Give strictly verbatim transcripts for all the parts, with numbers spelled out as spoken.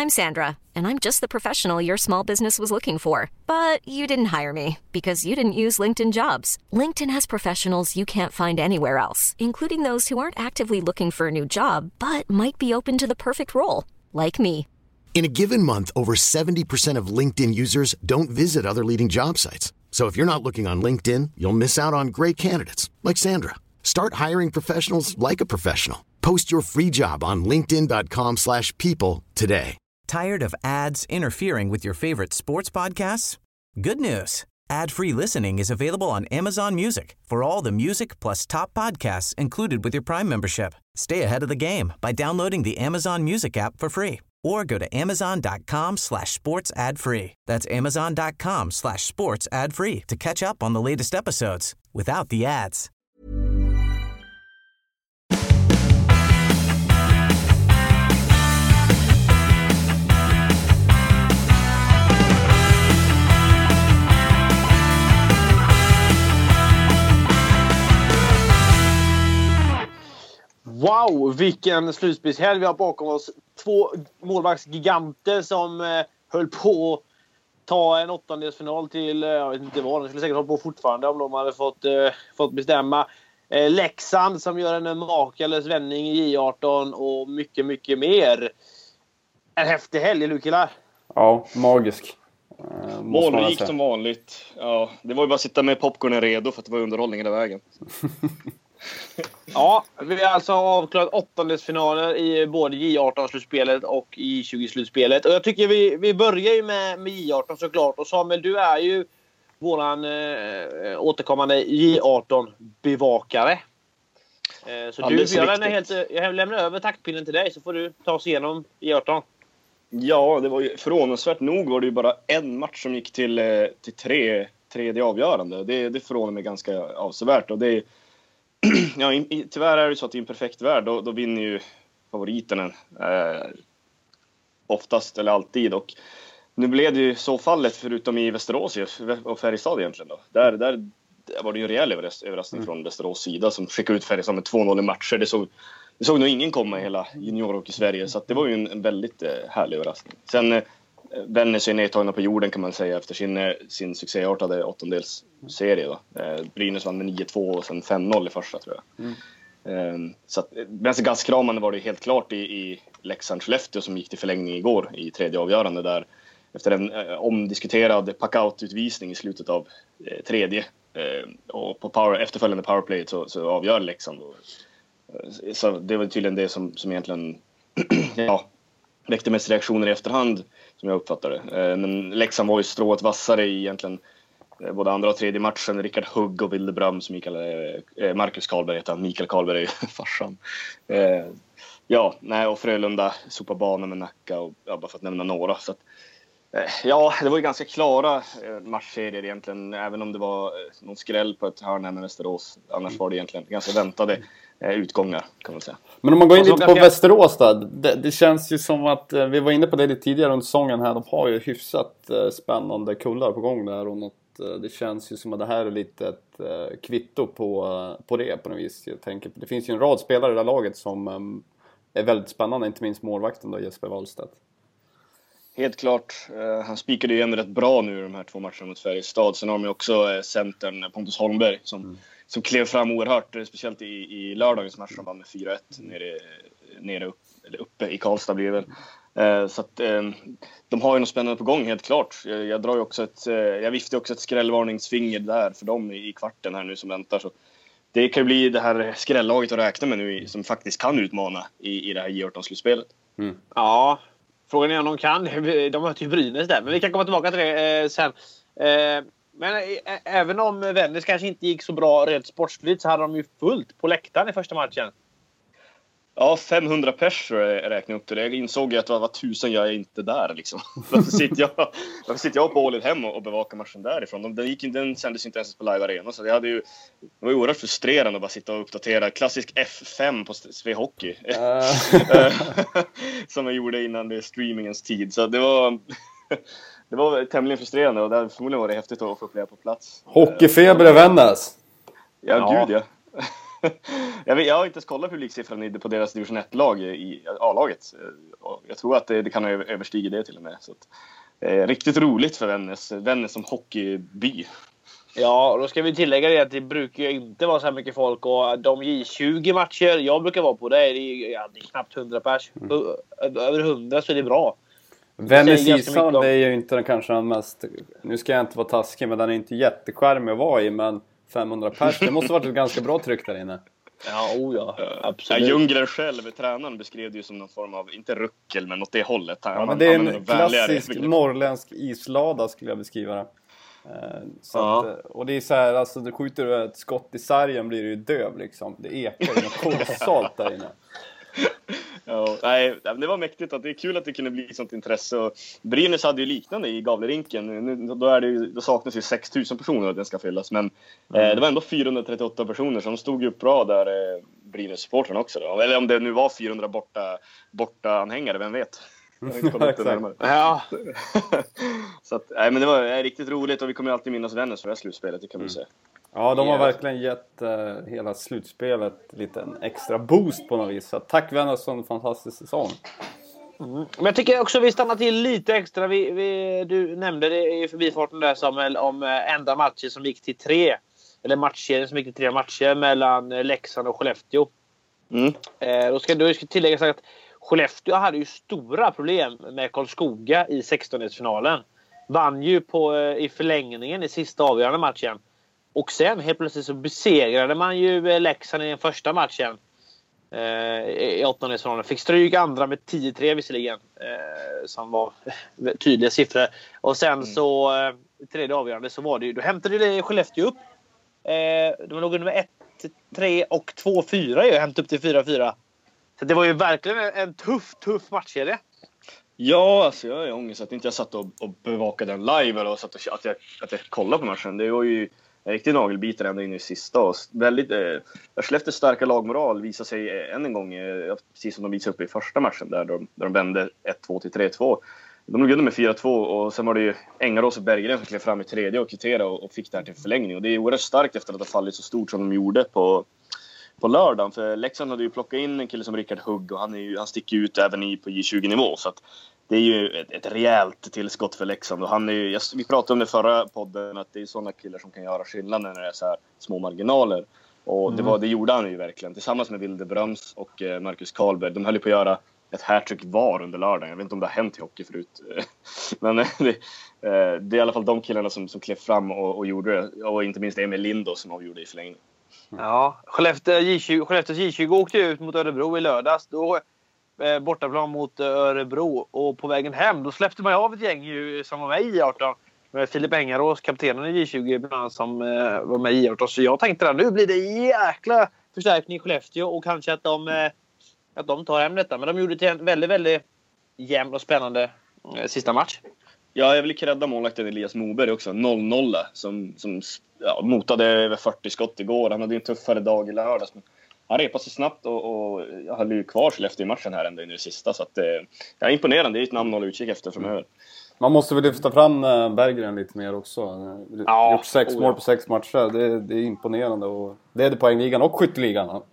I'm Sandra, and I'm just the professional your small business was looking for. But you didn't hire me because you didn't use LinkedIn Jobs. LinkedIn has professionals you can't find anywhere else, including those who aren't actively looking for a new job, but might be open to the perfect role, like me. In a given month, over seventy percent of LinkedIn users don't visit other leading job sites. So if you're not looking on LinkedIn, you'll miss out on great candidates like Sandra. Start hiring professionals like a professional. Post your free job on linkedin dot com slash people today. Tired of ads interfering with your favorite sports podcasts? Good news. Ad-free listening is available on Amazon Music for all the music plus top podcasts included with your Prime membership. Stay ahead of the game by downloading the Amazon Music app for free or go to amazon dot com slash sports ad free. That's amazon dot com slash sports ad free to catch up on the latest episodes without the ads. Wow, vilken slutspelshelg vi har bakom oss. Två målvaktsgiganter som eh, höll på att ta en åttondelsfinal till, eh, jag vet inte vad, de skulle säkert hålla på fortfarande om de hade fått, eh, fått bestämma. Eh, Leksand som gör en makalös vändning i J arton och mycket, mycket mer. En häftig helg, Lukila. Ja, magisk. Eh, Målrikt som vanligt. Ja, det var ju bara att sitta med popcornen redo för att det var underhållning hela vägen. Ja, vi har alltså avklarat åttondelsfinaler i både J arton-slutspelet och I tjugo-slutspelet. Och jag tycker vi, vi börjar ju med, med J arton såklart. Och Samuel, du är ju våran eh, återkommande J arton-bevakare. Eh, så du, jag, lämnar helt, jag lämnar över taktpinnen till dig så får du ta oss igenom J arton. Ja, det var ju förvånansvärt nog var det ju bara en match som gick till, till tre, tredje avgörande. Det, det förvånar mig ganska avsevärt. Och det ja, i, tyvärr är det så att i en perfekt värld då, då vinner ju favoriterna eh, oftast eller alltid. Och nu blev det ju så fallet förutom i Västerås och Färjestad egentligen då. Där, där var det ju en rejäl överraskning mm. från Västerås sida som skickade ut Färjestad med två noll i matcher. Det såg, det såg nog ingen komma i hela juniorhockey i Sverige, så att det var ju en, en väldigt eh, härlig överraskning. Sen eh, Vännäs är nedtagna på jorden kan man säga efter sin, sin succéartade åttondelsserie då. Eh, Brynäs vann med nio två och sen fem noll i första tror jag. Mm. Eh, så att ganska gastkramande var det helt klart i, i Leksand-Skellefteå som gick till förlängning igår i tredje avgörande där. Efter en eh, omdiskuterad packout-utvisning i slutet av eh, tredje eh, och på power, efterföljande powerplay så, så avgör Leksand. Och, eh, så det var tydligen det som, som egentligen ja, väckte mest reaktioner i efterhand som jag uppfattade. Eh, men Leksand var ju strået vassare i egentligen eh, både andra och tredje matchen. Rickard Hugg och Wildebram som Mikael, eh, Marcus Karlberg heter han. Mikael Karlberg är ju farsan. Eh, ja, nej, och Frölunda sopar banan med Nacka och ja, bara för att nämna några. Så att, ja, det var ju ganska klara matchserier egentligen, även om det var någon skräll på ett hörn här med Västerås. Annars var det egentligen ganska väntade utgångar kan man säga. Men om man går in lite på Västerås då, det, det känns ju som att, vi var inne på det lite tidigare under säsongen här, de har ju hyfsat spännande kullar på gång där och något, det känns ju som att det här är lite ett kvitto på, på det på något vis. Jag tänker, det finns ju en rad spelare i det här laget som är väldigt spännande, inte minst målvakten då, Jesper Wallstedt. Helt klart. Uh, han spikade ju igen rätt bra nu i de här två matcherna mot Färjestad. Sen har de ju också uh, centern Pontus Holmberg som, mm. som klev fram oerhört. Speciellt i, i lördagens match som vann med fyra ett nere, nere upp, eller uppe i Karlstad blir det väl. Uh, så att uh, de har ju något spännande på gång helt klart. Jag, jag drar ju också ett, uh, jag viftar också ett skrällvarningsfinger där för dem i, i kvarten här nu som väntar. Så det kan ju bli det här skrällaget att räkna med nu i, som faktiskt kan utmana i, i det här J arton-slutspelet. Mm. Ja. Frågan är om de kan. De möter ju Brynäs där. Men vi kan komma tillbaka till det eh, sen. Eh, men eh, även om Vännäs kanske inte gick så bra rent sportsligt så hade de ju fullt på läktaren i första matchen. Ja, femhundra pers räknade upp till det. Jag insåg att det var tusen jag är inte där liksom. Varför sitter jag, varför sitter jag på Ålid hem och bevakar matchen därifrån? Den, gick, den sändes inte ens på live arena. Så jag hade ju, det var ju oerhört frustrerande att bara sitta och uppdatera klassisk F fem på Sve Hockey. Uh. Som jag gjorde innan det streamingens tid. Så det var, det var tämligen frustrerande och det förmodligen var det häftigt att få uppleva på plats. Hockeyfeber i Vännäs. Ja, ja, gud ja. jag, vet, jag har inte ens kollat publiksiffran på deras division ett-lag i A-laget. Jag tror att det, det kan överstiga det till och med. Så att, eh, riktigt roligt för Vännäs, Vännäs som hockeyby. Ja, då ska vi tillägga det att det brukar ju inte vara så här mycket folk. Och de J tjugo matcher jag brukar vara på, det är, ja, det är knappt hundra pers. Mm. Över hundra så är det bra. Vännäs ishall är ju inte den kanske den mest... Nu ska jag inte vara taskig, men den är inte jätteskärmig att vara i. Men femhundra pers, det måste ha varit ett ganska bra tryck där inne. Ja, oh ja, absolut. Ja, Ljunggren själv, tränaren, beskrev det ju som någon form av, inte ruckel, men åt det hållet. Ja, men det är en klassisk norrländsk islada skulle jag beskriva det. Så ja. att, och det är så här, alltså du skjuter ett skott i sargen blir du ju döv liksom. Det ekar ju något kolossalt där inne. Ja, nej, det var mäktigt att det är kul att det kunde bli sånt intresse. Och Brynäs hade ju liknande i Gavlerinken. Nu, då, är det ju, då saknas ju sex tusen personer att den ska fyllas. Men mm. eh, det var ändå fyrahundratrettioåtta personer som stod ju upp bra där, eh, Brynäs-supportrarna också då. Eller om det nu var fyrahundra borta, borta anhängare, vem vet? Ja. Så att, nej, men det var eh, riktigt roligt och vi kommer alltid minnas Vännäs för det här slutspelet, det kan man mm. säga. Ja, de har verkligen gett uh, hela slutspelet lite en extra boost på något vis. Så tack Vännäs för en fantastisk säsong. Mm. Men jag tycker också vi stannar till lite extra. Vi, vi, du nämnde det i förbifarten där Samuel om uh, enda matcher som gick till tre. Eller matcher som gick till tre matcher mellan uh, Leksand och Skellefteå. Mm. Uh, då ska du tillägga så att Skellefteå hade ju stora problem med Karlskoga i sextondeelsfinalen. Vann ju på, uh, i förlängningen i sista avgörande matchen. Och sen helt plötsligt så besegrade man ju Leksand i den första matchen. Eh, I åttondelsfinalen. Fick stryk andra med tio tre visserligen. Eh, som var tydliga siffror. Och sen mm. så eh, tredje avgörande så var det ju. Då hämtade det Skellefteå upp. Eh, de låg under med ett tre och två fyra. Jag hämtade upp till fyra fyra. Så det var ju verkligen en, en tuff, tuff matchserie. Ja, alltså jag är ångest att inte jag satt och, och bevakade den live. Eller satt och, att, jag, att jag kollade på matchen. Det var ju en riktig nagelbitare ända in i sista. Och väldigt, eh, Skellefteås starka lagmoral visade sig eh, än en gång, eh, precis som de visade upp i första matchen där de, där de vände ett två till tre två. De låg under med fyra två och sen var det ju Engarås och Berggren som klev fram i tredje och kvitterade och, och fick det här till förlängning. Och det är oerhört starkt efter att ha fallit så stort som de gjorde på, på lördagen. För Leksand hade ju plockat in en kille som Rickard Hugg och han, är ju, han sticker ut även i på J tjugo-nivå. Så att det är ju ett, ett rejält tillskott för Leksand. Och han är ju, vi pratade om det förra podden att det är sådana killar som kan göra skillnaden när det är så här små marginaler. Och mm. det, var, det gjorde han ju verkligen. Tillsammans med Wilde Bröms och eh, Marcus Karlberg. De höll ju på att göra ett hattrick var under lördagen. Jag vet inte om det har hänt i hockey förut. Men det, det är i alla fall de killarna som, som klev fram och, och gjorde det. Och inte minst Emil Lindo som avgjorde i förlängning. Ja, Skellefteå J tjugo, Skellefteås J tjugo åkte ut mot Örebro i lördags. Då eh, bortaplan mot Örebro. Och på vägen hem, då släppte man av ett gäng ju, som var med i J arton. Med Filip Engarås, kaptenen i J tjugo, bland annat, som eh, var med i J arton. Så jag tänkte att nu blir det jäkla förstärkning i Skellefteå. Och kanske att de, eh, att de tar hem detta. Men de gjorde till en väldigt, väldigt jämn och spännande eh, sista match. Ja, jag vill kredda målvakten Elias Moberg också. noll noll som, som ja, motade över fyrtio skott igår. Han hade en tuffare dag i lördags. Men han repade sig snabbt och, och jag höll ju kvar Skellefteå i matchen här ända in i det sista. Så att, eh, ja, imponerande. Det är ett namn att hålla utkik efter framöver. Man måste väl lyfta fram Berggren lite mer också. Ja, gjort sex oh, mål på sex matcher. Det, det är imponerande. Och det är det poängligan och skytteligan. Ja.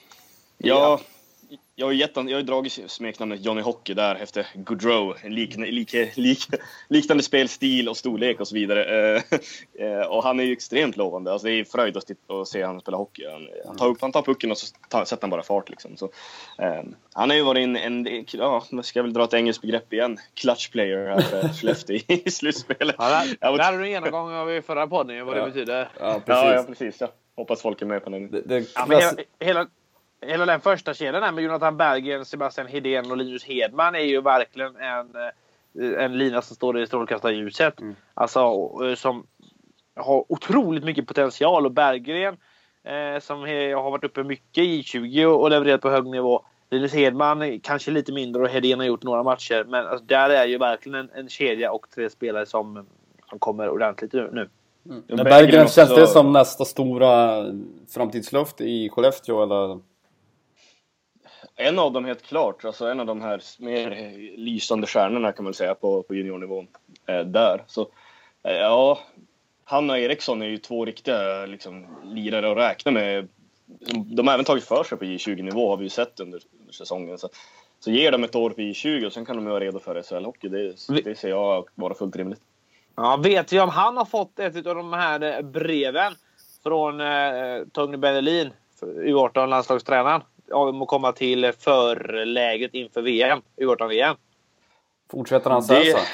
ja. Jag har, gett, jag har dragit smeknamnet Johnny Hockey där efter Goodrow, en liknande, like, like, liknande spelstil och storlek och så vidare. Eh, och han är ju extremt lovande. Alltså det är fröjd att titta och se han spela hockey. Han, han, tar, upp, han tar pucken och så tar, sätter han bara fart. Liksom. Så, eh, han har ju varit en, en ja, ska jag väl dra ett engelskt begrepp igen. Clutch player här för Skellefteå i slutspelet. Ja, där, där hade du en genomgång av i förra podden, vad det ja. betyder. Ja, precis. Ja, ja, precis ja. Hoppas folk är med på den. Det, det ja, men hela... hela... Hela den första kedjan här med Jonathan Berggren, Sebastian Hedén och Linus Hedman är ju verkligen en, en lina som står i strålkastarljuset. Mm. Alltså som har otroligt mycket potential. Och Berggren eh, som har varit uppe mycket i tjugo och levererat på hög nivå. Linus Hedman kanske lite mindre och Hedén har gjort några matcher. Men alltså, där är ju verkligen en, en kedja och tre spelare som, som kommer ordentligt nu. Mm. Men Berggren, också... känns det som nästa stora framtidslöft i Skellefteå eller... En av dem helt klart, alltså en av de här mer lysande stjärnorna kan man säga på, på juniornivån eh, där. Så eh, ja, han och Eriksson är ju två riktiga liksom, lirare att räkna med de har även tagit för sig på J tjugo-nivå, har vi ju sett under, under säsongen. Så, så ger de ett år på J tjugo och sen kan de vara redo för S H L-hockey. Det, det ser jag vara fullt rimligt. Ja, vet vi om han har fått ett av de här breven från eh, Tony Benelin, U arton-landslagstränaren, om att komma till förläget inför V M, U arton-V M? Fortsätter han så det...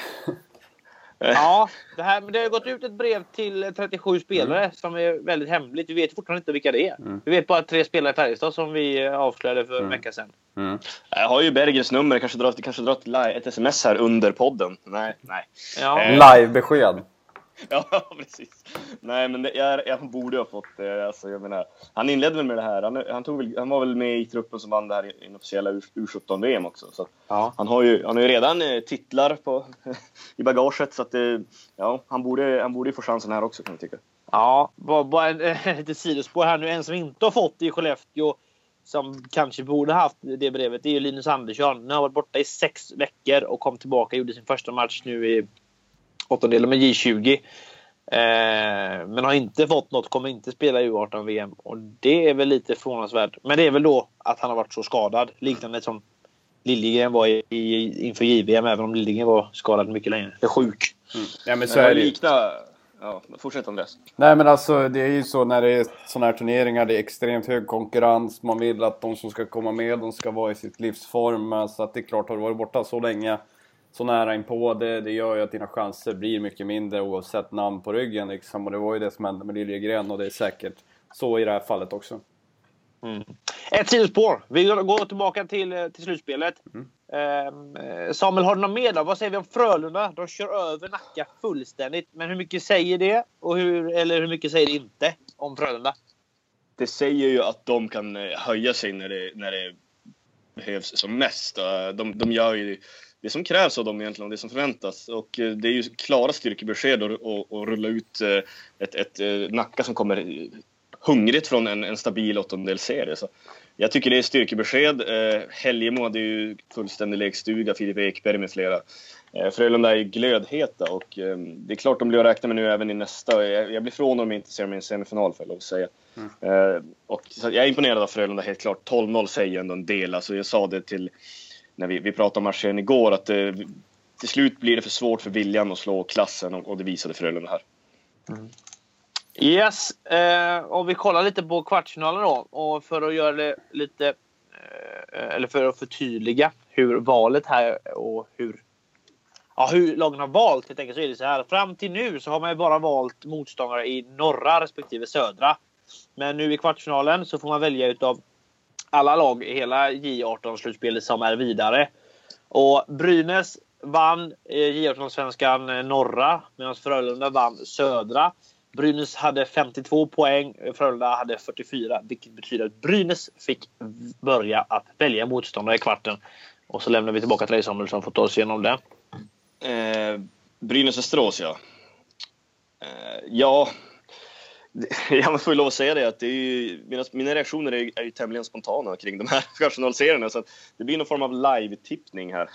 Ja, det, här, men det har gått ut ett brev till trettiosju spelare mm. som är väldigt hemligt. Vi vet fortfarande inte vilka det är. Mm. Vi vet bara tre spelare i Färjestad som vi avslöjade för en mm. vecka sedan. Mm. Jag har ju Bergens nummer. Jag kanske drar, kanske drar ett, ett sms här under podden. Nej, nej. Ja. Eh. Live-besked. Ja, precis. Nej, men det, jag, jag borde ha fått det. Alltså, jag menar, han inledde väl med det här. Han, han, tog väl, han var väl med i truppen som vann det här inofficiella U sjutton-V M också. Så ja. han, har ju, han har ju redan eh, titlar på, i bagaget. Så att, eh, ja, han, borde, han borde få chansen här också, kan jag tycka. Ja, bara, bara en, en lite sidospår här nu. En som inte har fått det i Skellefteå, som kanske borde haft det brevet, det är ju Linus Andersson. Nu har varit borta i sex veckor och kom tillbaka och gjorde sin första match nu i åttondelen med J tjugo. Eh, men har inte fått något, kommer inte spela i U arton-V M. Och det är väl lite förvånansvärt. Men det är väl då att han har varit så skadad. Liknande som Liljegren var i, i, inför J V M. Även om Liljegren var skadad mycket längre. Det är sjuk. Mm. Ja, men så är det likna... Ja, fortsätt Andreas. Nej, men alltså det är ju så när det är sådana här turneringar, det är extremt hög konkurrens. Man vill att de som ska komma med, de ska vara i sitt livsform. Så att det är klart, har du varit borta så länge, så nära in på det, det gör ju att dina chanser blir mycket mindre oavsett namn på ryggen liksom. Och det var ju det som hände med Liljegren, och det är säkert så i det här fallet också. Mm. Ett sidospår. Vi går tillbaka till, till slutspelet. Mm. Eh, Samuel, har du något mer då? Vad säger vi om Frölunda? De kör över Nacka fullständigt. Men hur mycket säger det? Och hur, eller hur mycket säger det inte om Frölunda? Det säger ju att de kan höja sig när det, när det behövs som mest. De, de gör ju det som krävs av dem egentligen, och det som förväntas. Och det är ju klara styrkebesked att och, och rulla ut ett, ett, ett Nacka som kommer hungrigt från en, en stabil åttondelsserie. Så jag tycker det är styrkebesked. Eh, Helgemo hade ju fullständig lekstuga, Filip Ekberg med flera. Eh, Frölunda är glödheta, och eh, det är klart de blir att räkna med nu även i nästa. Jag, jag blir förvånad om jag inte ser dem i en semifinal, för jag lov att säga. Mm. Eh, och, så jag är imponerad av Frölunda, helt klart. tolv noll säger ändå en del. Alltså, jag sa det till när vi, vi pratade om matchen igår, att eh, till slut blir det för svårt för Viljan att slå klassen, och, och det visade Frölunda här. Mm. Yes, eh, och vi kollar lite på kvartsfinalen då, och för att göra det lite eh, eller för att förtydliga hur valet här och hur ja, hur lagen har valt, helt enkelt, så är det så här. Fram till nu så har man ju bara valt motståndare i norra respektive södra. Men nu i kvartsfinalen så får man välja utav alla lag i hela J arton-slutspelet som är vidare. Och Brynäs vann J arton-svenskan norra, medan Frölunda vann södra. Brynäs hade femtiotvå poäng, Frölunda hade fyrtiofyra, vilket betyder att Brynäs fick börja att välja motståndare i kvarten. Och så lämnar vi tillbaka till dig, Samuel, som får ta oss igenom det. Eh, Brynäs-Västerås, ja. Eh, ja, jag får ju lov att säga det, att det är ju, mina, mina reaktioner är, är ju tämligen spontana kring de här kvartsfinalserierna, så att det blir någon form av live-tippning här.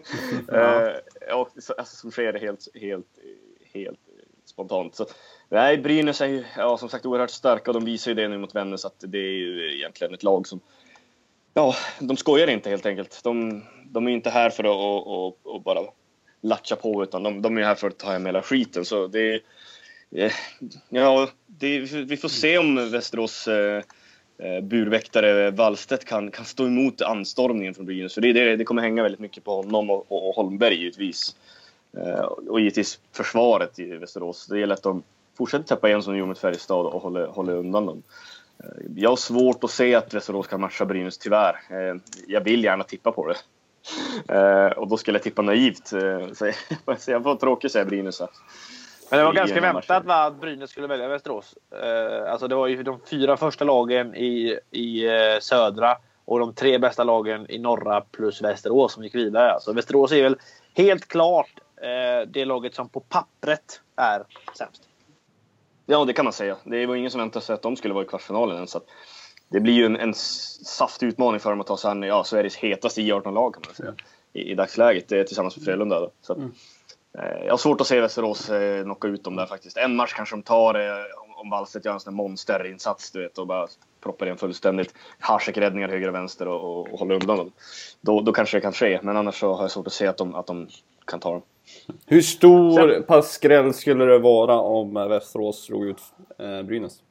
eh, och, alltså, som sker helt, helt, helt spontant. Så, nej, Brynäs är ju, ja, som sagt, oerhört starka, och de visar ju det nu mot Vännäs, att det är ju egentligen ett lag som, ja, de skojar inte helt enkelt. De, de är ju inte här för att och, och, och bara latcha på, utan de, de är här för att ta hem hela skiten. Så det eh, ja, det, vi får se om Västerås eh, burväktare Wallstedt kan, kan stå emot anstormningen från Brynäs. För det, det, det kommer hänga väldigt mycket på honom och, och Holmberg givetvis. Eh, och givetvis försvaret i Västerås. Det gäller att de fortsätter täppa igen som de gjorde mot Färjestad och håller, håller undan dem. Eh, jag har svårt att se att Västerås kan matcha Brynäs, tyvärr. Eh, jag vill gärna tippa på det. Eh, och då skulle jag tippa naivt. Eh, så jag, så jag får tråkigt säga Brynäs. Men det var ganska väntat, va, att Brynäs skulle välja Västerås. Eh, alltså det var ju de fyra första lagen i, i eh, södra och de tre bästa lagen i norra plus Västerås som gick vidare. Alltså Västerås är väl helt klart eh, det laget som på pappret är sämst. Ja, det kan man säga. Det var ingen som väntade sig att de skulle vara i kvartsfinalen än, så att det blir ju en, en saftig utmaning för dem att ta sig an, ja, Sveriges hetaste J arton-lag, kan man säga, i, i dagsläget, det är tillsammans med Frölunda då. Så att, mm. eh, jag har svårt att se Västerås eh, knocka ut dem där faktiskt. En match kanske de tar eh, om, om Wallstedt gör en sån här monsterinsats, du vet, och bara proppar igen fullständigt. Harsek-räddningar höger och vänster och, och, och håller undan dem. Då, då kanske det kan ske, men annars så har jag svårt att se att de, att de kan ta dem. Hur stor Sen... passskräll skulle det vara om Västerås slog ut eh, Brynäs?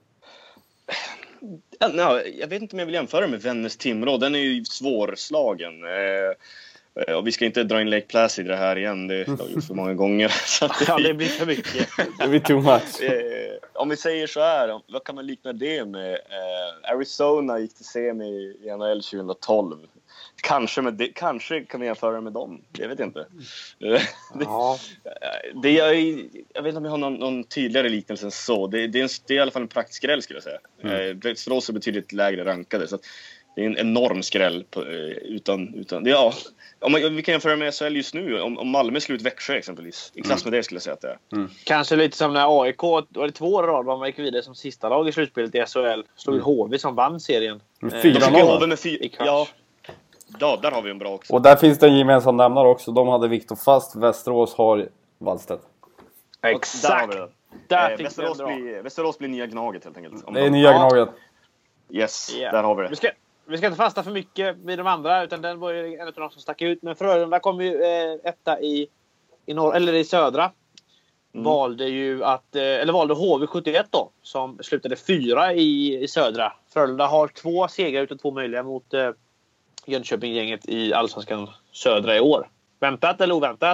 Ja, no, jag vet inte om jag vill jämföra med Vännäs-Timrå. Den är ju svårslagen. Eh, och vi ska inte dra in Lake Placid i det här igen. Det har gjort för många gånger. Så det... Ja, det blir för mycket. Det blir too much. Eh, om vi säger så här, vad kan man likna det med? Eh, Arizona gick till semi i N H L tjugohundratolv. Kanske, med det, kanske kan vi jämföra med dem. Jag vet inte. Ja. det, det är, jag vet inte om jag har någon, någon tydligare liknelse än så. Det, det, är, en, det är i alla fall en praktisk skräll skulle jag säga. Mm. Västerås är betydligt lägre rankade. Så att det är en enorm skräll. På, utan, utan, ja, om man, vi kan jämföra med S H L just nu. Om, om Malmö slut Växjö exempelvis. I klass med det skulle jag säga att det är. Mm. Kanske lite som när A I K, var det två år i rad man gick vidare som sista lag i slutspelet i S H L. Slog mm. H V som vann serien. fyra noll med fyra. Ja. Ja, där har vi en bra också. Och där finns det en gemensam nämnare också. De hade Viktor Fast, Västerås har Wallstedt. Exakt! Där, där eh, Västerås, blir, Västerås blir nya Gnaget helt enkelt. Om det är de... nya Gnaget. Yes, yeah. Där har vi det. Vi ska, vi ska inte fasta för mycket vid de andra, utan den var ju en av de som stack ut. Men Frölunda kom ju eh, etta i, i, norr, eller i södra. Mm. Valde ju att, eh, eller valde H V sjuttioett då, som slutade fyra i, i södra. Frölunda har två segrar utav två möjliga mot eh, Jönköping-gänget i Allsvenskan södra i år. Väntat eller oväntat?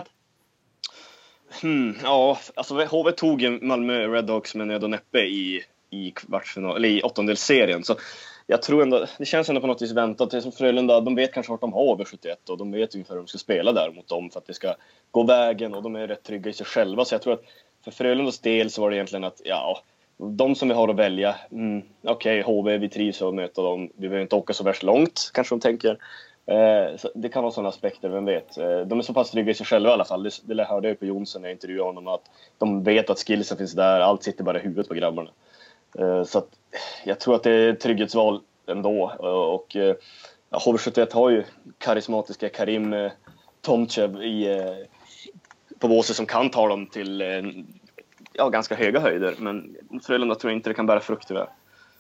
Hmm, ja, alltså H V tog Malmö Redhawks med nöd och näppe i, i kvartsfinal, eller i åttondelsserien. Så jag tror ändå, det känns ändå på något vis väntat. Det är som Frölunda, de vet kanske vart de har H V sjuttioett och de vet ungefär hur de ska spela där mot dem för att det ska gå vägen och de är rätt trygga i sig själva. Så jag tror att för Frölundas del så var det egentligen att, ja, de som vi har att välja, mm, okej, okay, H V, vi trivs att möta dem. Vi behöver inte åka så värst långt, kanske de tänker. Eh, så det kan vara sådana aspekter, vem vet. Eh, de är så pass trygga i sig själva i alla fall. Det, det hörde jag på Jonsson när jag intervjuade honom. Att de vet att skillsen finns där, allt sitter bara i huvudet på grabbarna. Eh, så att, jag tror att det är ett trygghetsval ändå. Och, och eh, H V sjuttioett har ju karismatiska Karim eh, Tomchev i, eh, på Våse som kan ta dem till... Eh, Ja, ganska höga höjder, men Frölunda tror jag inte det kan bära frukt tyvärr.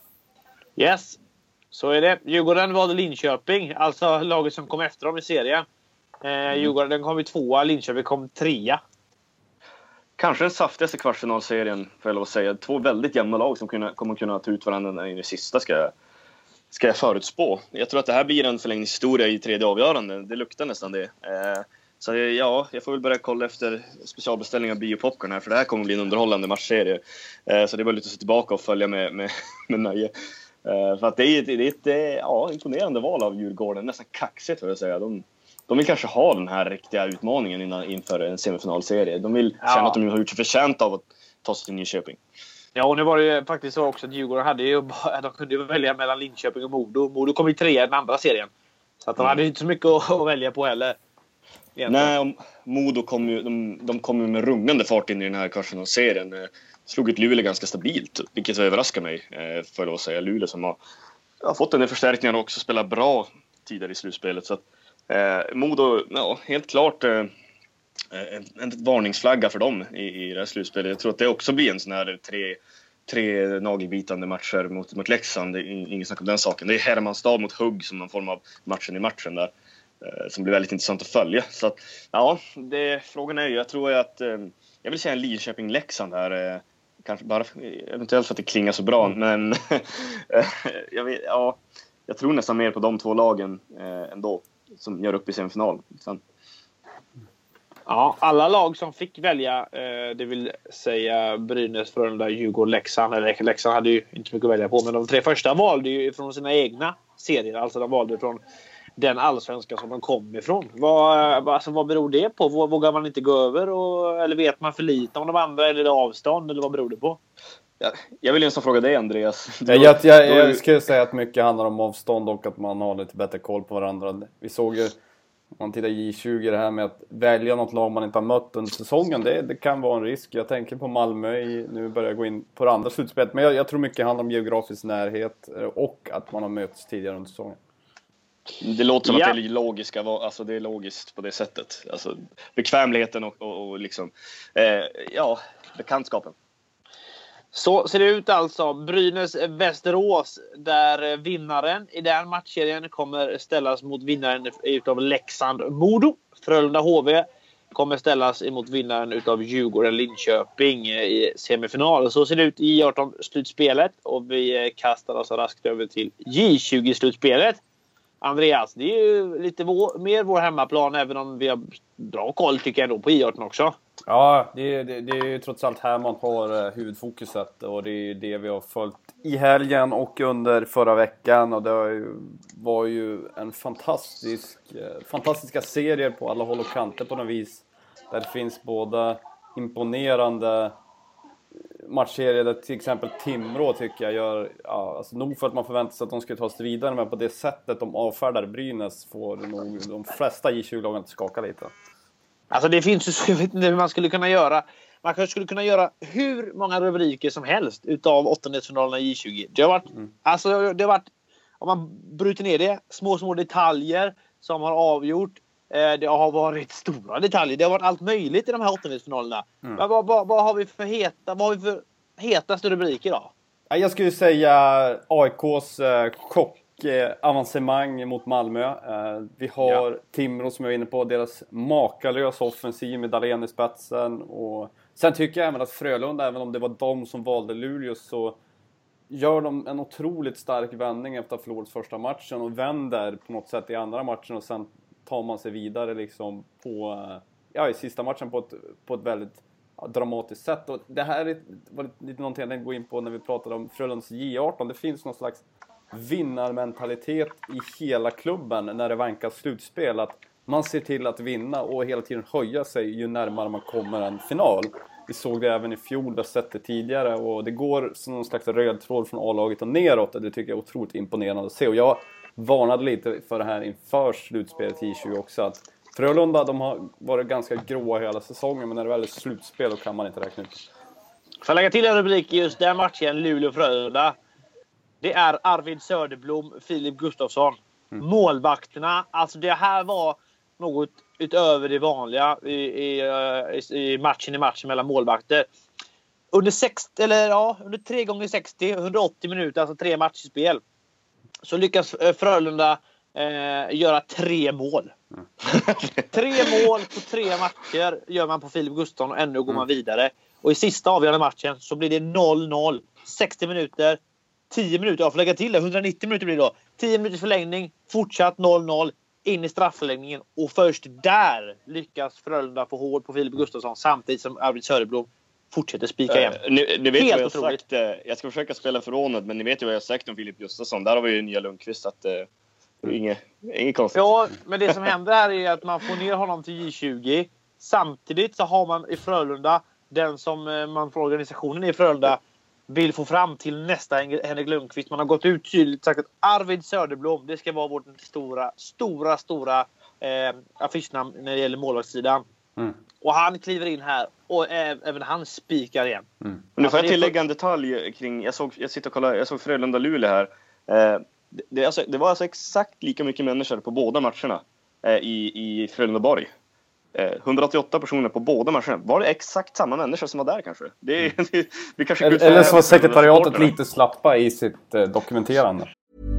Yes, så är det. Djurgården valde Linköping, alltså laget som kom efter dem i serien. Eh, mm. Djurgården kom i tvåa, Linköping kom trea. Kanske den saftigaste kvartsfinalserien, får jag lov att säga. Två väldigt jämna lag som kunna, kommer kunna ta ut varandra i det sista, ska jag, ska jag förutspå. Jag tror att det här blir en förlängd historia i tredje avgörande. Det luktar nästan det. Eh, Så ja, jag får väl börja kolla efter specialbeställning av biopopcorn här. För det här kommer bli en underhållande matchserie. Eh, så det är bara lite att se tillbaka och följa med, med, med nöje. Eh, för att det är, det är ett ja, imponerande val av Djurgården. Nästan kaxigt för att säga. De, de vill kanske ha den här riktiga utmaningen innan, inför en semifinalserie. De vill känna ja. att de har gjort sig förtjänt av att ta sig till Nyköping. Ja, och nu var det ju faktiskt så också att Djurgården hade ju, de kunde ju välja mellan Linköping och Modo. Modo kom i trea i den andra serien. Så att de mm. hade inte så mycket att, att välja på heller. Egentligen. Nej, Modo kom ju, de, de kom ju med rungande fart in i den här kvartsfinalserien. Slog ut Luleå ganska stabilt, vilket överraskar mig, för att säga. Luleå som har, har fått den här förstärkningen och också spelat bra tidigare i slutspelet. Så att, eh, Modo, ja, helt klart eh, en, en varningsflagga för dem i, i det här slutspelet. Jag tror att det också blir en sån här tre, tre nagelbitande matcher mot, mot Leksand. Det är inget snack om den saken. Det är Hermanstad mot Hugg som någon form av matchen i matchen där. Som blir väldigt intressant att följa. Så att, ja, det, frågan är ju, jag tror att eh, jag vill säga en Linköping-Leksand här. Eh, kanske bara eventuellt för att det klingar så bra, men jag, vet, ja, jag tror nästan mer på de två lagen eh, ändå som gör upp i semifinal. Sen. Ja, alla lag som fick välja, eh, det vill säga Brynäs, Frölunda, Djurgården, Leksand. Eller Leksand hade ju inte mycket att välja på, men de tre första valde ju från sina egna serier. Alltså de valde från den allsvenska som de kom ifrån. Vad, alltså, vad beror det på? Vågar man inte gå över? Och, eller vet man för lite om de andra? Eller är det avstånd? Eller vad beror det på? Ja, jag vill ju nästan fråga dig, Andreas. Du, jag, jag, jag, jag skulle säga att mycket handlar om avstånd och att man har lite bättre koll på varandra. Vi såg ju, om man tittar J tjugo, det här med att välja något lag man inte har mött under säsongen. Det, det kan vara en risk. Jag tänker på Malmö. I, nu börjar jag gå in på det andra slutspelet. Men jag, jag tror mycket handlar om geografisk närhet och att man har mötts tidigare under säsongen. Det låter som ja. att det är logiska, alltså det är logiskt på det sättet. Alltså bekvämligheten och, och, och liksom, eh, ja, bekantskapen. Så ser det ut alltså. Brynäs-Västerås, där vinnaren i den matchserien kommer ställas mot vinnaren utav Leksand-Modo. Frölunda-H V kommer ställas emot vinnaren utav Djurgården-Linköping i semifinal. Så ser det ut i J arton-slutspelet. Och vi kastar oss raskt över till J tjugo-slutspelet. Andreas, det är ju lite vår, mer vår hemmaplan, även om vi har bra koll tycker jag då på J arton också. Ja, det, det, det är ju trots allt här man har huvudfokuset, och det är det vi har följt i helgen och under förra veckan. Och det var ju, var ju en fantastisk, fantastiska serier på alla håll och kanter på något vis. Där det finns både imponerande matchserier där till exempel Timrå tycker jag gör, ja, alltså nog för att man förväntar sig att de ska ta sig vidare, men på det sättet de avfärdar Brynäs får nog de flesta J tjugo-lagen att skaka lite. Alltså det finns ju, jag vet inte hur man skulle kunna göra. Man kanske skulle kunna göra hur många rubriker som helst utav åttondelsfinalerna i J tjugo. Det har varit, mm. alltså det har varit, om man bryter ner det, små små detaljer som har avgjort. Det har varit stora detaljer. Det har varit allt möjligt i de här åttondelsfinalerna. Mm. Men vad, vad, vad har vi för heta, vad har vi för hetaste rubriker då? Jag skulle säga A I K:s eh, chockavancemang mot Malmö. Eh, vi har ja. Timrå som jag är inne på, deras makalösa offensiv med Dahlén i spetsen. Och sen tycker jag även att Frölunda, även om det var de som valde Luleå, så gör de en otroligt stark vändning efter att ha förlorat första matchen och vänder på något sätt i andra matchen, och sen tar man sig vidare liksom på, ja, i sista matchen på ett, på ett väldigt ja, dramatiskt sätt. Och det här är, var lite någonting jag tänkte gå in på när vi pratade om Frölundas J arton. Det finns någon slags vinnarmentalitet i hela klubben när det vankas slutspel. Att man ser till att vinna och hela tiden höja sig ju närmare man kommer en final. Vi såg det även i fjol, vi har sett det tidigare, och det går som någon slags röd tråd från A-laget och neråt. Det tycker jag är otroligt imponerande att se. Och jag varnade lite för det här inför slutspelet i tjugo också, att Frölunda, de har varit ganska gråa hela säsongen, men när det väl är slutspel då kan man inte räkna ut. För att lägga till en rubrik i just den matchen, Luleå-Frölunda, det är Arvid Söderblom, Filip Gustafsson. Mm. Målvakterna, alltså det här var något utöver det vanliga i, i, i matchen i matchen mellan målvakter. Under sextio, eller ja, under tre gånger sextio, hundraåttio minuter, alltså tre matchspel, så lyckas Frölunda eh, göra tre mål. Mm. tre mål på tre matcher gör man på Filip Gustafsson, och ännu går man vidare. Och i sista avgörande matchen så blir det noll noll. sextio minuter, tio minuter, jag får lägga till det, hundranittio minuter blir det då. tio minuters förlängning, fortsatt noll noll, in i strafförlängningen. Och först där lyckas Frölunda få hål på Filip Gustafsson, samtidigt som Arvid Söderblom fortsätter spika igen. Uh, ni, ni vet Helt vad jag har sagt. Uh, jag ska försöka spela förvånad, men ni vet ju vad jag har sagt om Filip Gustafsson. Där har vi ju Nya Lundqvist, att uh, det är inget, inget konstigt. Ja, men det som händer här är att man får ner honom till J tjugo. Samtidigt så har man i Frölunda den som uh, man från organisationen i Frölunda vill få fram till nästa Henrik Lundqvist. Man har gått ut tydligt sagt att Arvid Söderblom, det ska vara vårt stora, stora, stora eh, affischnamn när det gäller målvaktssidan. Mm. Och han kliver in här och äh, även han spikar igen. Mm. Och nu får jag tillägga en detalj kring, jag såg, jag sitter och kollar, jag såg Frölunda Luleå här. Eh, det, det, alltså, det var alltså exakt lika mycket människor på båda matcherna eh, i, i Frölundaborg. Eh, hundraåttioåtta personer på båda matcherna. Var det exakt samma människor som var där kanske? Det, det, det kanske eller eller så var sekretariatet lite slappa i sitt eh, dokumenterande.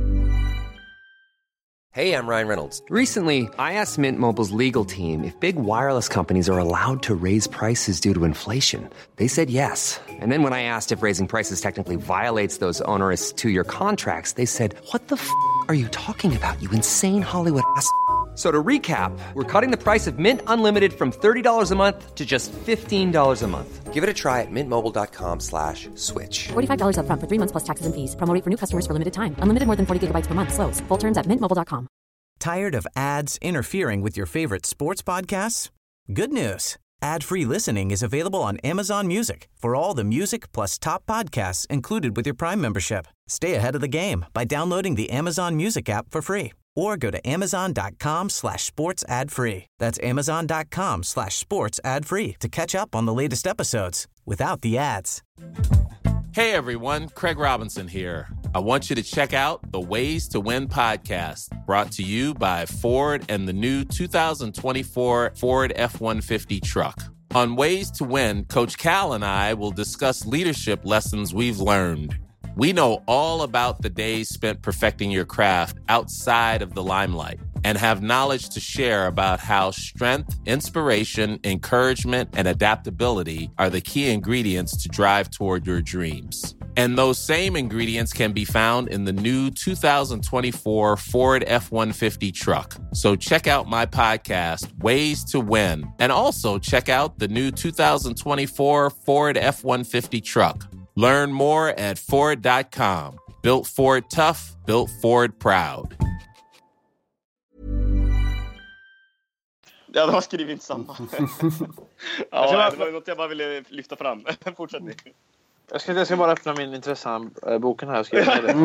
Hey, I'm Ryan Reynolds. Recently, I asked Mint Mobile's legal team if big wireless companies are allowed to raise prices due to inflation. They said yes. And then when I asked if raising prices technically violates those onerous two-year contracts, they said, what the f*** are you talking about, you insane Hollywood ass f- So to recap, we're cutting the price of Mint Unlimited from thirty dollars a month to just fifteen dollars a month. Give it a try at mintmobile.com slash switch. forty-five dollars up front for three months plus taxes and fees. Promo rate for new customers for limited time. Unlimited more than forty gigabytes per month. Slows full terms at mint mobile dot com. Tired of ads interfering with your favorite sports podcasts? Good news. Ad-free listening is available on Amazon Music for all the music plus top podcasts included with your Prime membership. Stay ahead of the game by downloading the Amazon Music app for free or go to amazon.com slash sports ad free. That's amazon.com slash sports ad free to catch up on the latest episodes without the ads. Hey everyone, Craig Robinson here. I want you to check out the Ways to Win podcast, brought to you by Ford and the new two thousand twenty-four Ford F one fifty truck. On Ways to Win, Coach Cal and I will discuss leadership lessons we've learned. We know all about the days spent perfecting your craft outside of the limelight and have knowledge to share about how strength, inspiration, encouragement, and adaptability are the key ingredients to drive toward your dreams. And those same ingredients can be found in the new two thousand twenty-four Ford F one fifty truck. So check out my podcast, Ways to Win, and also check out the new two thousand twenty-four Ford F one fifty truck. Learn more at Ford dot com. Built Ford tough, built Ford proud. Ja, de har skrivit inte samma. Ja, det var något jag bara ville lyfta fram. Fortsätt ni. Jag ska, jag ska bara öppna min intressehandboken här. Jag ska göra det.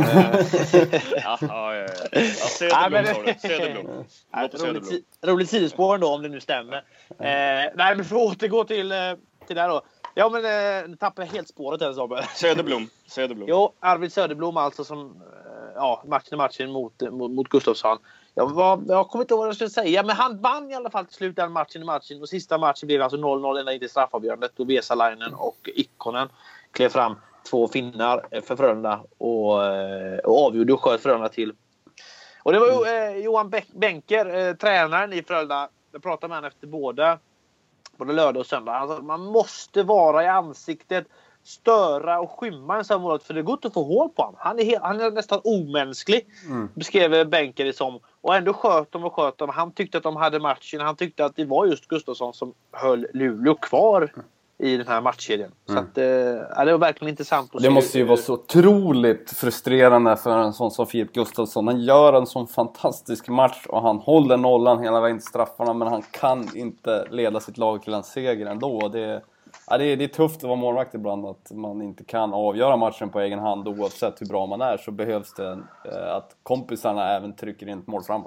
ja, ja, ja. ja Söderblom sa du. Söderblom. Ja, roligt, roligt sidospår då, om det nu stämmer. Eh, nej, men för att återgå till, till det här då. Ja, men eh, nu tappar jag helt spåret här, Saber. Söderblom. Söderblom. Jo, Arvid Söderblom alltså som ja, matchen matchen mot, mot, mot Gustafsson. Jag, var, jag kommer inte ihåg vad jag skulle säga, men han vann i alla fall till slut den matchen i matchen. Och sista matchen blev alltså noll noll ända in till straffavgörandet. Och Vesalainen och Ikkonen klev fram två finnar för Frölunda och, och avgjorde och sköt Frölunda till. Och det var mm. eh, Johan Benker, eh, tränaren i Frölunda. Jag pratade med honom efter båda, både lördag och söndag. Han sa att man måste vara i ansiktet, störa och skymma en sån målet, för det går inte att få hål på honom. Han är, helt, han är nästan omänsklig, mm. beskrev Benker det som. Och ändå sköt de och sköt de. Han tyckte att de hade matchen. Han tyckte att det var just Gustafsson som höll Luleå kvar i den här matchkedjan. Mm. Så att, äh, det var verkligen intressant att det se. Måste ju vara så otroligt frustrerande för en sån som Filip Gustafsson. Han gör en sån fantastisk match och han håller nollan hela vägen till straffarna, men han kan inte leda sitt lag till en seger ändå. Det, ja, det, är, det är tufft att vara målvakt ibland, att man inte kan avgöra matchen på egen hand. Oavsett hur bra man är så behövs det äh, att kompisarna även trycker in ett mål framåt.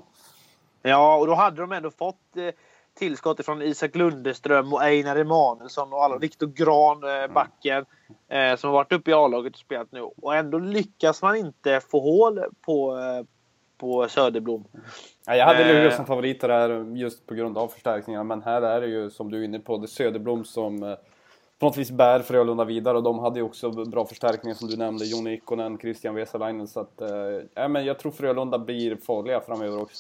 Ja, och då hade de ändå fått... Eh, tillskott från Isak Lundeström och Einar Emanuelsson och alla, Viktor Gran, eh, backen eh, som har varit uppe i A-laget och spelat nu. Och ändå lyckas man inte få hål på, eh, på Söderblom. Ja, jag hade Luleå som favoriter här just på grund av förstärkningarna, men här är det ju, som du är inne på, det Söderblom som eh, på något vis bär Frölunda vidare, och de hade ju också bra förstärkningar som du nämnde, Jon Ikkonen, Christian Vesalainen, så att eh, men jag tror Frölunda blir farliga framöver också.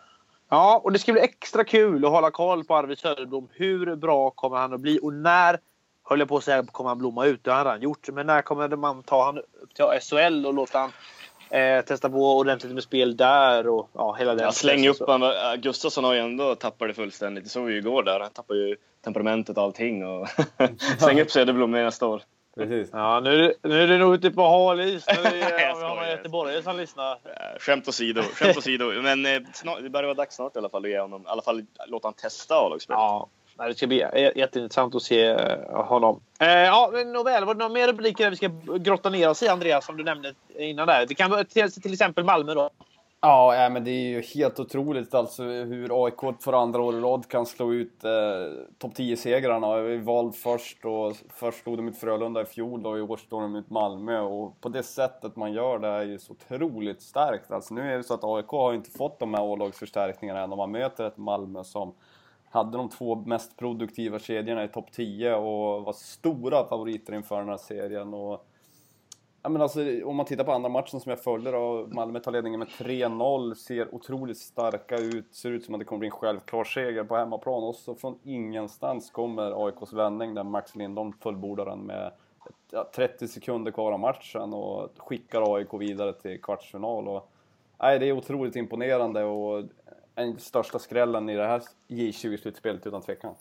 Ja, och det ska bli extra kul att hålla koll på Arvid Söderblom. Hur bra kommer han att bli? Och när, höll jag på att säga, kommer han blomma ut? Det har han redan gjort. Men när kommer man ta han upp till S H L och låta han eh, testa på ordentligt med spel där? Och ja, hela den. Ja, släng upp han. Gustafsson har ju ändå tappat det fullständigt. Det såg vi ju igår där. Han tappar ju temperamentet och allting. Och släng upp Söderblom nästa år. Precis. Ja, nu är det, nu är det nog ute på hal is. Nu är, vi har några göteborgare som lyssnar. Skämt åsido, skämt åsido. Men eh, snart, det börjar vara dags snart i alla fall att ge honom, i alla fall låta han testa A-lagsspelet. Ja, det ska bli jätteintressant att se honom. Eh, ja, men nåväl, var det några mer rubriker vi ska grotta ner oss i, Andreas, som du nämnde innan där? Det kan vara till, till exempel Malmö då. Ja, men det är ju helt otroligt alltså hur A I K för andra år i rad kan slå ut eh, topp tio-segrarna. Vi valde först och först stod de ut Frölunda i fjol och i år står de ut Malmö. Och på det sättet man gör det är ju så otroligt starkt. Alltså nu är det så att A I K har inte fått de här A-lagsförstärkningarna än. Man möter ett Malmö som hade de två mest produktiva kedjorna i topp tio och var stora favoriter inför den här serien. Och ja, men alltså, om man tittar på andra matchen som jag följer, och Malmö tar ledningen med tre noll, ser otroligt starka ut, ser ut som att det kommer bli en självklar seger på hemmaplan, och så från ingenstans kommer A I K:s vändning där Max Lindholm fullbordar den med ja, trettio sekunder kvar av matchen och skickar A I K vidare till kvartsfinal. Och, nej, det är otroligt imponerande och en största skrällen i det här J tjugo-slutspelet utan tvekan.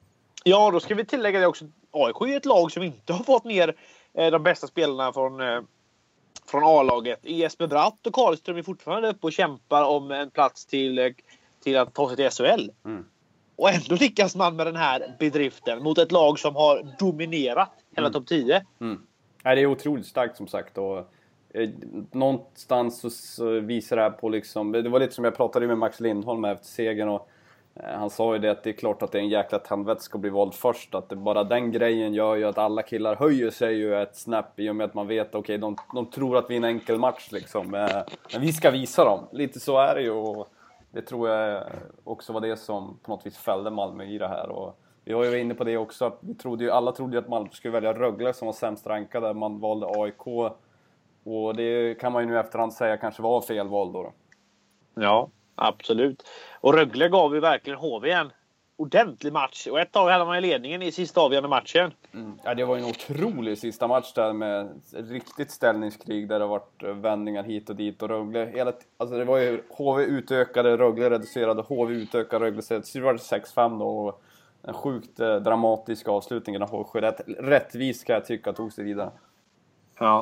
Ja, då ska vi tillägga det också. A I K är ett lag som inte har fått ner de bästa spelarna från, från A-laget. Jesper Bratt och Karlström är fortfarande uppe och kämpar om en plats till, till att ta sig till S H L. Mm. Och ändå lyckas man med den här bedriften mot ett lag som har dominerat hela mm. topp tio. Mm. Ja, det är otroligt starkt som sagt. Och, eh, någonstans så, så visar det här på liksom... Det var lite som jag pratade med Max Lindholm efter segern, och han sa ju det att det är klart att det är en jäkla tandvätska att bli vald först. Att det, bara den grejen gör ju att alla killar höjer sig ju ett snäpp i och med att man vet okej, okay, de, de tror att vi är en enkel match liksom. Men vi ska visa dem. Lite så är det ju, och det tror jag också var det som på något vis fällde Malmö i det här. Och vi var ju inne på det också, att vi trodde ju, alla trodde ju att Malmö skulle välja Rögle som var sämst rankade. Man valde A I K. Och det kan man ju nu efterhand säga kanske var fel val då. då. Ja, absolut. Och Rögle gav ju verkligen H V en ordentlig match. Och ett tag hade man i ledningen i sista avgörande matchen. Mm. Ja, det var ju en otrolig sista match där med riktigt ställningskrig där det har varit vändningar hit och dit. Och Rögle, hela t- alltså det var ju H V utökade, Rögle reducerade, H V utökade, Rögle så det var sex fem då. Och en sjukt eh, dramatisk avslutning av H V. Rätt, rättvist kan jag tycka tog sig vidare. Ja.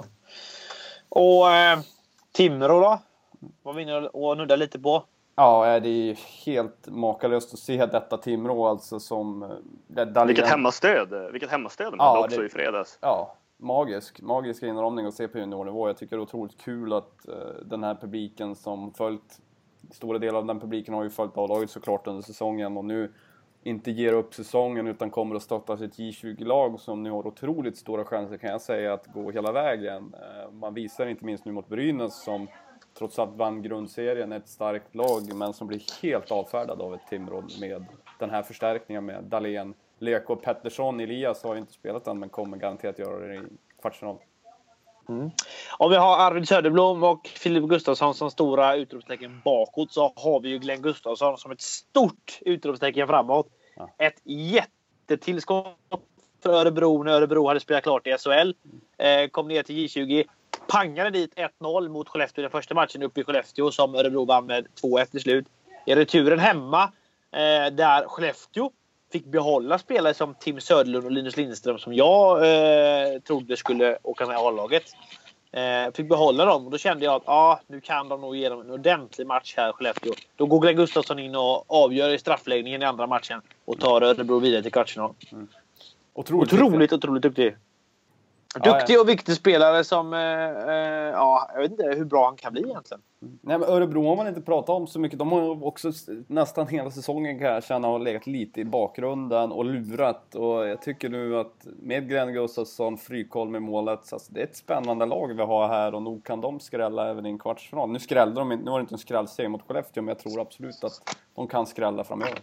Och eh, Timrå då? Var vi inne och nudda lite på. Ja, det är helt makalöst att se detta Timrå alltså som... Dahlén... Vilket hemmastöd! Vilket hemmastöd de ja, också det, i fredags. Ja, magisk. Magisk inramning att se på juniornivå. Jag tycker det är otroligt kul att uh, den här publiken som följt... Stora delar av den publiken har ju följt A-laget såklart under säsongen och nu inte ger upp säsongen utan kommer att stötta sitt J tjugo-lag som nu har otroligt stora chanser kan jag säga att gå hela vägen. Uh, man visar inte minst nu mot Brynäs som... trots att vann grundserien ett starkt lag men som blir helt avfärdad av ett Timrå med den här förstärkningen med Dahlén, Leko, Pettersson, Elias har ju inte spelat än men kommer garanterat göra det i kvartsfinal. Mm. Om vi har Arvid Söderblom och Filip Gustafsson som stora utropstecken bakåt så har vi ju Glenn Gustafsson som ett stort utropstecken framåt. Ja. Ett jättetillskott för Örebro när Örebro hade spelat klart i S H L. Eh, kom ner till J tjugo. Pangade dit ett noll mot Skellefteå i den första matchen uppe i Skellefteå som Örebro vann med två ett till slut. I returen hemma eh, där Skellefteå fick behålla spelare som Tim Söderlund och Linus Lindström som jag eh, trodde skulle åka med A-laget. Eh, fick behålla dem och då kände jag att ah, nu kan de nog ge dem en ordentlig match här Skellefteå. Då går Glenn Gustafsson in och avgör i straffläggningen i andra matchen och tar Örebro vidare till kvartsfinal. Mm. Otroligt, otroligt, otroligt duktig. Duktig och viktig spelare som, eh, eh, ja, jag vet inte hur bra han kan bli egentligen. Nej, men Örebro har man inte pratat om så mycket. De har också nästan hela säsongen kan jag känna har legat lite i bakgrunden och lurat. Och jag tycker nu att med Glenn Gustafsson, Frykholm i målet, alltså det är ett spännande lag vi har här och nog kan de skrälla även i en kvartsfinal. Nu skrällde de inte, nu var det inte en skrällserie mot Skellefteå men jag tror absolut att de kan skrälla framöver.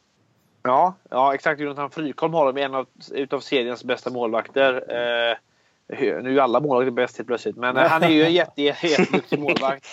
Ja, ja exakt. Jonathan Frykholm har de en av utav seriens bästa målvakter. Eh, Nu är alla målvakter bäst helt plötsligt. Men han är ju en jätte, jätteduktig målvakt.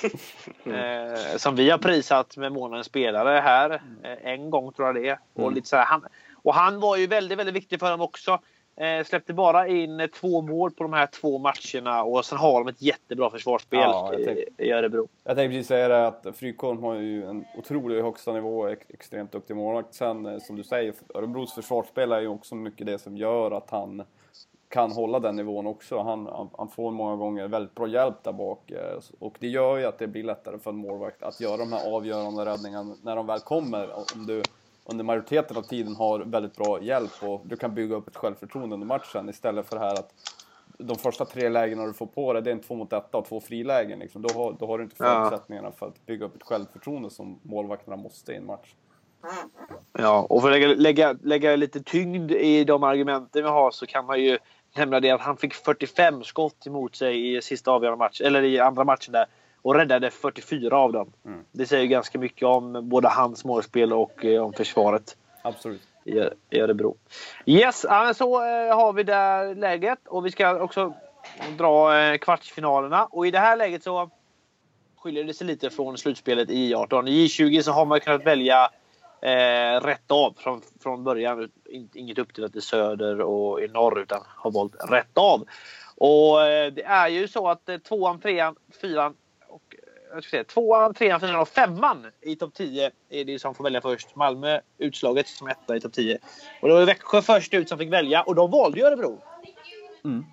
Eh, som vi har prisat med månadens spelare här. Eh, en gång tror jag det är. Och, mm. lite så här, han, och han var ju väldigt, väldigt viktig för dem också. Eh, släppte bara in två mål på de här två matcherna. Och sen har de ett jättebra försvarsspel ja, i, i Örebro. Jag tänkte precis säga det att Frykholm har ju en otrolig högsta nivå. Ex- extremt duktig målvakt. Sen som du säger, Örebros försvarsspel är ju också mycket det som gör att han kan hålla den nivån också. Han, han, han får många gånger väldigt bra hjälp där bak. Och det gör ju att det blir lättare för en målvakt att göra de här avgörande räddningarna när de väl kommer. Om du under majoriteten av tiden har väldigt bra hjälp och du kan bygga upp ett självförtroende under matchen istället för det här att de första tre lägena du får på dig, det är en två mot ett och två frilägen. Liksom. Då, har, då har du inte förutsättningarna ja. för att bygga upp ett självförtroende som målvakterna måste i en match. Ja, och för att lägga, lägga, lägga lite tyngd i de argumenten vi har så kan man ju nämna det att han fick fyrtiofem skott emot sig i sista avgörande match eller i andra matchen där och räddade fyrtiofyra av dem. Mm. Det säger ganska mycket om både hans målspel och eh, om försvaret. Absolut. I, i Örebro. Yes, så eh, har vi det läget och vi ska också dra eh, kvartsfinalerna och i det här läget så skiljer det sig lite från slutspelet i J arton. I J tjugo så har man kunnat välja Eh, rätt av från, från början. Inget uppdelat i söder och i norr utan har valt rätt av. Och eh, det är ju så att eh, tvåan, trean, fyran och jag ska säga, tvåan, trean, fyran och femman i topp tio är det som får välja först. Malmö utslaget som etta i topp tio. Och det var Växjö först ut som fick välja och de valde ju Örebro. Mm.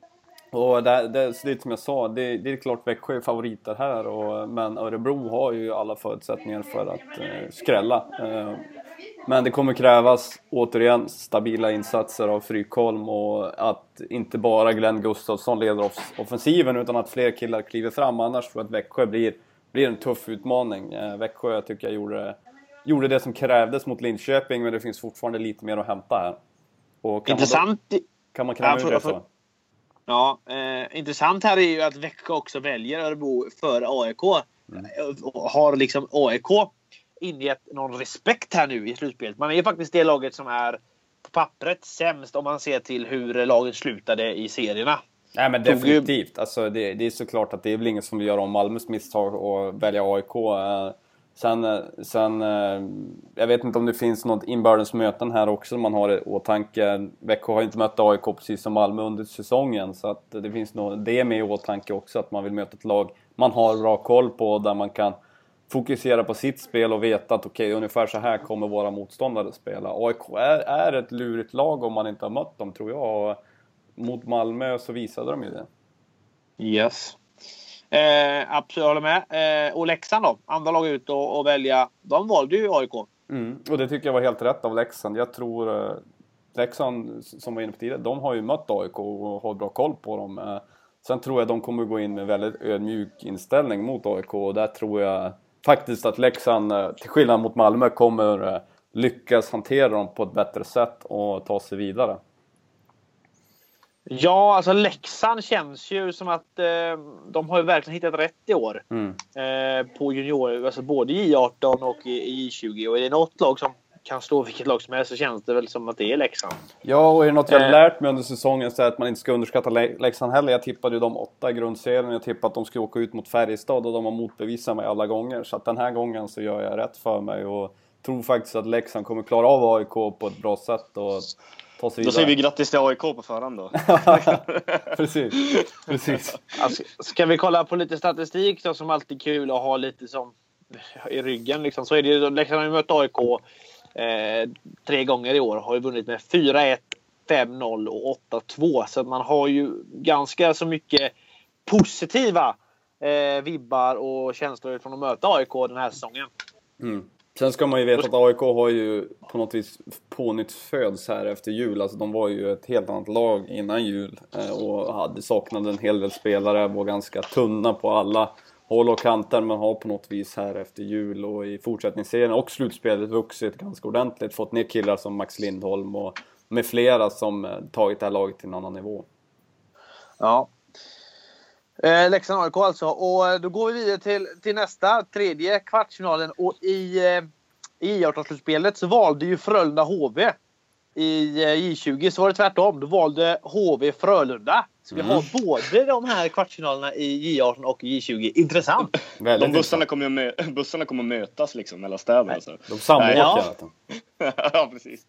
Och det, det, det som jag sa, det, det är klart Växjö är favoriter här och, men Örebro har ju alla förutsättningar för att eh, skrälla. Eh, men det kommer krävas återigen stabila insatser av Frykholm och att inte bara Glenn Gustafsson leder off- offensiven utan att fler killar kliver fram, annars tror jag att Växjö blir, blir en tuff utmaning. Eh, Växjö tycker jag gjorde, gjorde det som krävdes mot Linköping men det finns fortfarande lite mer att hämta här. Och kan Intressant. Man då, kan man kräva ut det så? Ja, eh, intressant här är ju att Växjö också väljer Örebro för A I K. Mm. Har liksom A I K ingett någon respekt här nu i slutspelet. Man är ju faktiskt det laget som är pappret sämst om man ser till hur laget slutade i serierna. Nej, men definitivt. Alltså, det, det är såklart att det är väl ingen som vill göra om Malmös misstag och välja A I K. Sen, sen jag vet inte om det finns något inbördes möten här också man har i åtanke. Växjö har inte mött A I K precis som Malmö under säsongen, så att det finns nog det med i åtanke också, att man vill möta ett lag man har bra koll på, där man kan fokusera på sitt spel och veta att okej, okay, ungefär så här kommer våra motståndare spela. A I K är, är ett lurigt lag om man inte har mött dem, tror jag, och mot Malmö så visade de ju det. Yes. Eh, absolut, jag håller med. Eh, och Leksand då? Andra lag ut och, och välja. De valde ju A I K. Mm, och det tycker jag var helt rätt av Leksand. Jag tror eh, Leksand, som var inne på tidigare, de har ju mött A I K och har bra koll på dem. Eh, sen tror jag de kommer gå in med väldigt ödmjuk inställning mot A I K. Och där tror jag faktiskt att Leksand, eh, till skillnad mot Malmö, kommer eh, lyckas hantera dem på ett bättre sätt och ta sig vidare. Ja, alltså Leksand känns ju som att eh, de har ju verkligen hittat rätt i år. Mm. Eh, på junior, alltså både i J arton och i J tjugo. Och är det något lag som kan slå vilket lag som helst, så känns det väl som att det är Leksand. Ja, och är det något jag har lärt mig under säsongen, så är att man inte ska underskatta Leksand heller. Jag tippade ju de åtta i grundserien. Jag tippade att de skulle åka ut mot Färjestad, och de har motbevisat mig alla gånger. Så att den här gången så gör jag rätt för mig och tror faktiskt att Leksand kommer klara av A I K på ett bra sätt och ta sig vidare. Då säger vi grattis till A I K på förhand då. Precis, precis. Alltså, ska vi kolla på lite statistik då, som alltid är kul att ha lite som i ryggen liksom, så är det ju, Leksand har ju mött A I K eh, tre gånger i år, har ju vunnit med fyra ett, fem noll och åtta två, så att man har ju ganska så mycket positiva eh, vibbar och känslor från att möta A I K den här säsongen. Mm. Sen ska man ju veta att A I K har ju på något vis pånyttföds här efter jul. Alltså de var ju ett helt annat lag innan jul och hade saknat en hel del spelare, var ganska tunna på alla håll och kanter, men har på något vis här efter jul och i fortsättningsserien och slutspelet vuxit ganska ordentligt, fått ner killar som Max Lindholm och med flera som tagit det här laget till en annan nivå. Ja. Eh, Leksand A I K alltså. Och då går vi vidare till, till nästa, tredje kvartsfinalen. Och i, eh, i J arton-slutspelet så valde ju Frölunda H V. I eh, J tjugo så var det tvärtom. Då valde H V Frölunda. Så mm. vi har både de här kvartsfinalerna i J arton och J tjugo. Intressant. De bussarna kommer, mö- bussarna kommer mötas liksom mellan städerna. Alltså. De samåker. Ja. ja, precis.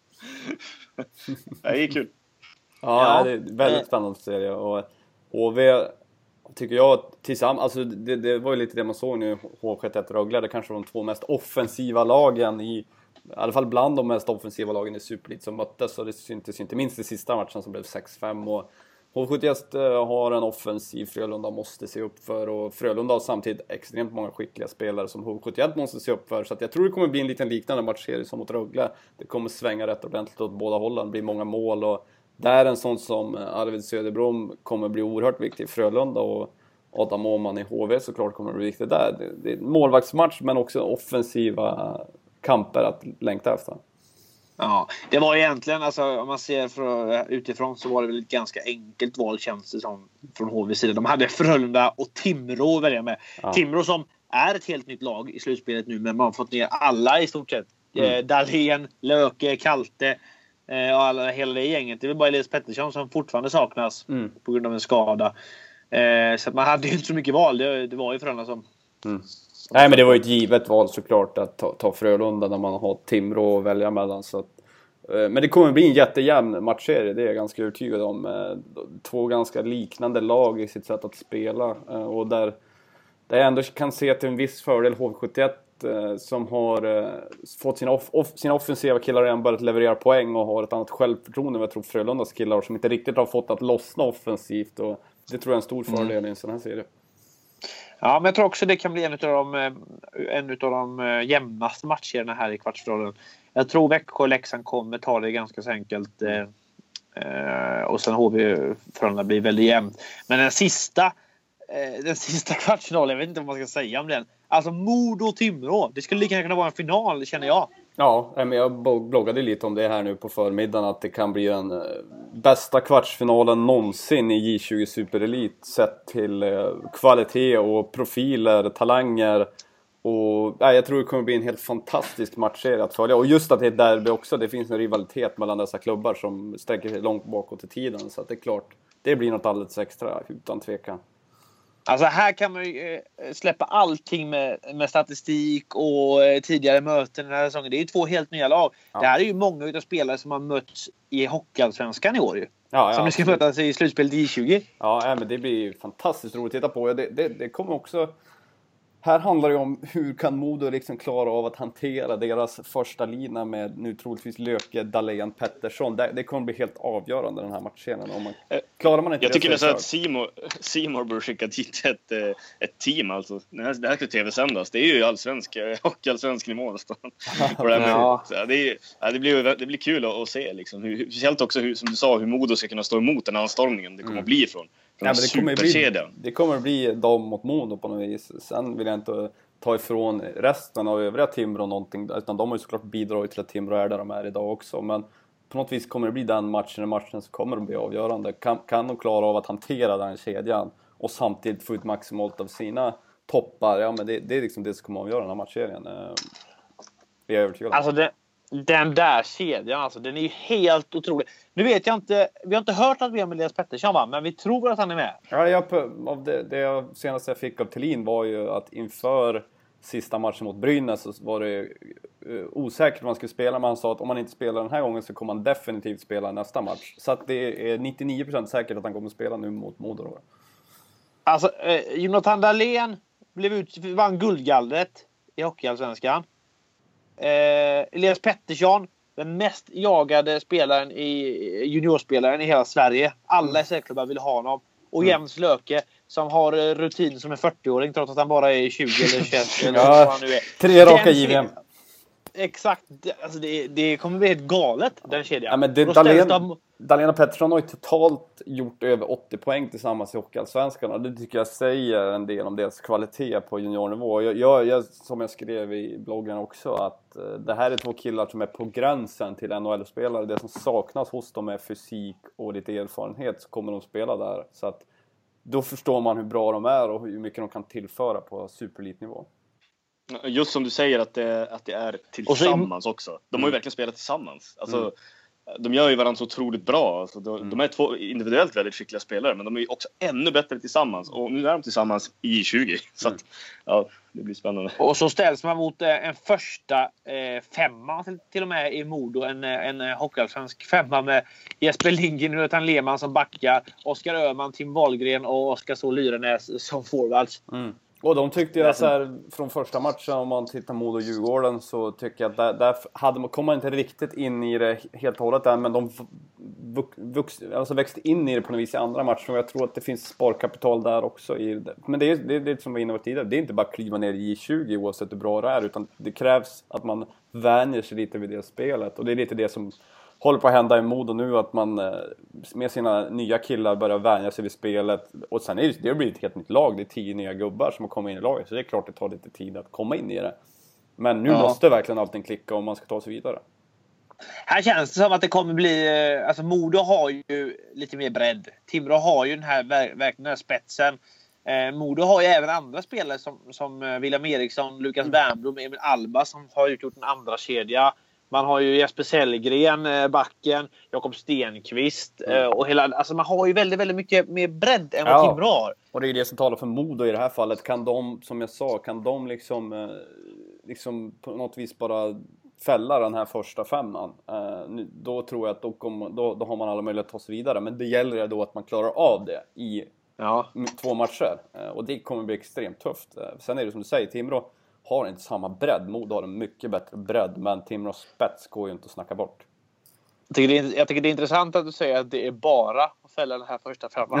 Det är kul. Ja, ja, det är väldigt spännande serie. Och H V... tycker jag tillsammans, alltså det, det var ju lite det man såg nu, H sjuttioett Rögle, det kanske var de två mest offensiva lagen i, i alla fall bland de mest offensiva lagen i Superlit som möttes, och det syntes inte minst i sista matchen som blev sex fem, och H sjuttioett har en offensiv Frölunda måste se upp för, och Frölunda har samtidigt extremt många skickliga spelare som H sjuttioett måste se upp för, så att jag tror det kommer bli en liten liknande matchserie som mot Rögle. Det kommer svänga rätt ordentligt åt båda hållen, det blir många mål, och där en sån som Arvid Söderblom kommer bli oerhört viktig i Frölunda, och Adam Åhman i H V såklart kommer bli viktig där. Det, det är en målvaktsmatch men också offensiva kamper att längta efter. Ja, det var egentligen, alltså, om man ser för, utifrån så var det väl ett ganska enkelt val, känns det som, från H V:s sida. De hade Frölunda och Timrå att välja med. Ja. Timrå som är ett helt nytt lag i slutspelet nu, men man har fått ner alla i stort sett. Mm. Eh, Dahlén, Löke, Kalte och alla, hela det gänget. Det är väl bara Elias Pettersson som fortfarande saknas mm. på grund av en skada. Eh, så att man hade ju inte så mycket val. Det, det var ju Frölunda som... Mm. Nej, men det var ju ett givet val såklart att ta, ta Frölunda när man har Timrå att välja mellan. Så att, eh, men det kommer bli en jättejämn matchserie, det är jag ganska övertygad om. Eh, två ganska liknande lag i sitt sätt att spela. Eh, och där, där jag ändå kan se till en viss fördel H V sjuttioett som har eh, fått sina, off- off- sina offensiva killar igen börjat leverera poäng och har ett annat självförtroende. Jag tror Frölundas killar som inte riktigt har fått att lossna offensivt, och det tror jag är en stor fördel mm. i en sån här serie. Ja, men jag tror också det kan bli en av de, en av de jämnaste matcherna här i kvartsfinalen. Jag tror Växjö och Leksand kommer ta det ganska så enkelt. Eh, och sen H V Frölunda blir väldigt jämnt. Men den sista eh, den sista kvartsfinalen, jag vet inte vad man ska säga om den. Alltså Modo och Timrå, det skulle lika gärna kunna vara en final, känner jag. Ja, men jag bloggade lite om det här nu på förmiddagen, att det kan bli den bästa kvartsfinalen någonsin i J tjugo Superelit sett till kvalitet och profiler, talanger Och nej, jag tror det kommer bli en helt fantastisk matchserie att följa. Och just att det är ett derby också, det finns en rivalitet mellan dessa klubbar som sträcker sig långt bakåt i tiden. Så att det är klart, det blir något alldeles extra, utan tvekan. Alltså här kan man ju släppa allting med, med statistik och tidigare möten den här säsongen. Det är ju två helt nya lag. Ja. Det här är ju många utav spelare som har mötts i Hockeyallsvenskan i år ju. Ja, ja, som ska mötas i slutspelet i tjugo. Ja, men det blir fantastiskt roligt att titta på. Det, det, det kommer också... Här handlar det om hur kan Modo liksom klara av att hantera deras första lina med nu troligtvis Löke, Dahlén, Pettersson. Det, det kommer bli helt avgörande den här matchen. Om man, klarar man inte jag det tycker nästan att Simon, Simon bör skicka dit ett, ett team. Alltså. Det här, det här ska tv-sändas. Det är ju allsvensk och allsvensk nivå nästan. Ja. Det, är, ja, det, blir, det blir kul att, att se. Liksom. Hur, speciellt också hur, som du sa, hur Modo ska kunna stå emot den anstormningen det kommer mm. att bli ifrån. Ja, men det, kommer bli, det kommer bli dom mot Modo på något vis. Sen vill jag inte ta ifrån resten av övriga Timrå någonting, utan de har ju såklart bidragit till att Timrå är där de är idag också. Men på något vis kommer det bli den matchen, matchen som kommer att bli avgörande. Kan, kan de klara av att hantera den kedjan och samtidigt få ut maximalt av sina toppar? Ja, men det, det är liksom det som kommer att avgöra den här matchserien. Vi är övertygade. Alltså det... Den där kedjan, alltså, den är ju helt otrolig. Nu vet jag inte, vi har inte hört att vi har med Elias Pettersson, va? Men vi tror att han är med. Ja, jag, av det, det jag senaste jag fick av Thelin var ju att inför sista matchen mot Brynäs så var det uh, osäkert om man skulle spela. Men han sa att om man inte spelar den här gången så kommer han definitivt spela nästa match. Så att det är nittionio procent säkert att han kommer spela nu mot Modo. Alltså, eh, Jonathan Dahlén blev ut, vann guldgallret i Hockeyallsvenskan. Eh, Elias Pettersson, den mest jagade spelaren i juniorspelaren i hela Sverige. Alla S R-klubbar vill ha honom. Och mm. Jens Löke som har rutin som en fyrtio-åring trots att han bara är tjugo eller tjugoett eller ja, vad han nu är. Tre raka J V M. Exakt, alltså det, det kommer bli helt galet den kedjan. Ja, men det, Dahlén, de... Dahlén och Pettersson har ju totalt gjort över åttio poäng tillsammans i Hockeyallsvenskan, och det tycker jag säger en del om deras kvalitet på juniornivå. Jag, jag, jag, som jag skrev i bloggen också, att uh, det här är två killar som är på gränsen till N H L-spelare. Det som saknas hos dem är fysik och lite erfarenhet, så kommer de spela där. Så att då förstår man hur bra de är och hur mycket de kan tillföra på superelitnivå. Just som du säger att det, att det är tillsammans också. De har ju verkligen spelat tillsammans. Alltså, mm. De gör ju varandra så otroligt bra. Alltså, de, mm. de är två individuellt väldigt skickliga spelare, men de är ju också ännu bättre tillsammans. Och nu är de tillsammans i tjugo. Så att, ja, det blir spännande. Och så ställs man mot en första eh, femma till, till och med i Modo. En, en hockeyallsvensk femma med Jesper Lindgren och Jonathan Lehmann som backar. Oskar Öhman, Tim Wahlgren och Oskar Så Lyrenäs som forwards. Mm. Och de tyckte jag så här, från första matchen, om man tittar Modo och Djurgården, så tycker jag att där, där hade man, kom man inte riktigt in i det helt och hållet där, men de vux, alltså växte in i det på något vis i andra matcher, och jag tror att det finns sparkapital där också i det. Men det är det, är det som var inne tidigare, det är inte bara att kliva ner i J tjugo oavsett hur bra det är, utan det krävs att man vänjer sig lite vid det spelet, och det är lite det som håller på att hända i Modo nu, att man med sina nya killar börjar vänja sig vid spelet. Och sen är det, det blir ett helt nytt lag. Det är tio nya gubbar som har kommit in i laget. Så det är klart det tar lite tid att komma in i det. Men nu ja. måste verkligen allting klicka om man ska ta sig vidare. Här känns det som att det kommer bli... Alltså Modo har ju lite mer bredd. Timrå har ju den här, verkligen den här spetsen. Eh, Modo har ju även andra spelare som, som William Eriksson, Lukas Wernbloom, Emil Alba som har utgjort en andra kedja. Man har ju Jesper Sellgren, backen, Jakob Stenqvist mm. och hela, alltså man har ju väldigt, väldigt mycket mer bredd än vad ja. Timrå har. Och det är det som talar för Modo i det här fallet. Kan de, som jag sa, kan de liksom, liksom på något vis bara fälla den här första femman, då tror jag att då, kommer, då, då har man alla möjligheter att ta sig vidare. Men det gäller då att man klarar av det i ja. två matcher. Och det kommer bli extremt tufft. Sen är det som du säger, Timrå har inte samma bredd. Modo har en mycket bättre bredd, men Timrås spets går ju inte att snacka bort. Jag tycker, det är, jag tycker det är intressant att du säger att det är bara att fälla den här första femman.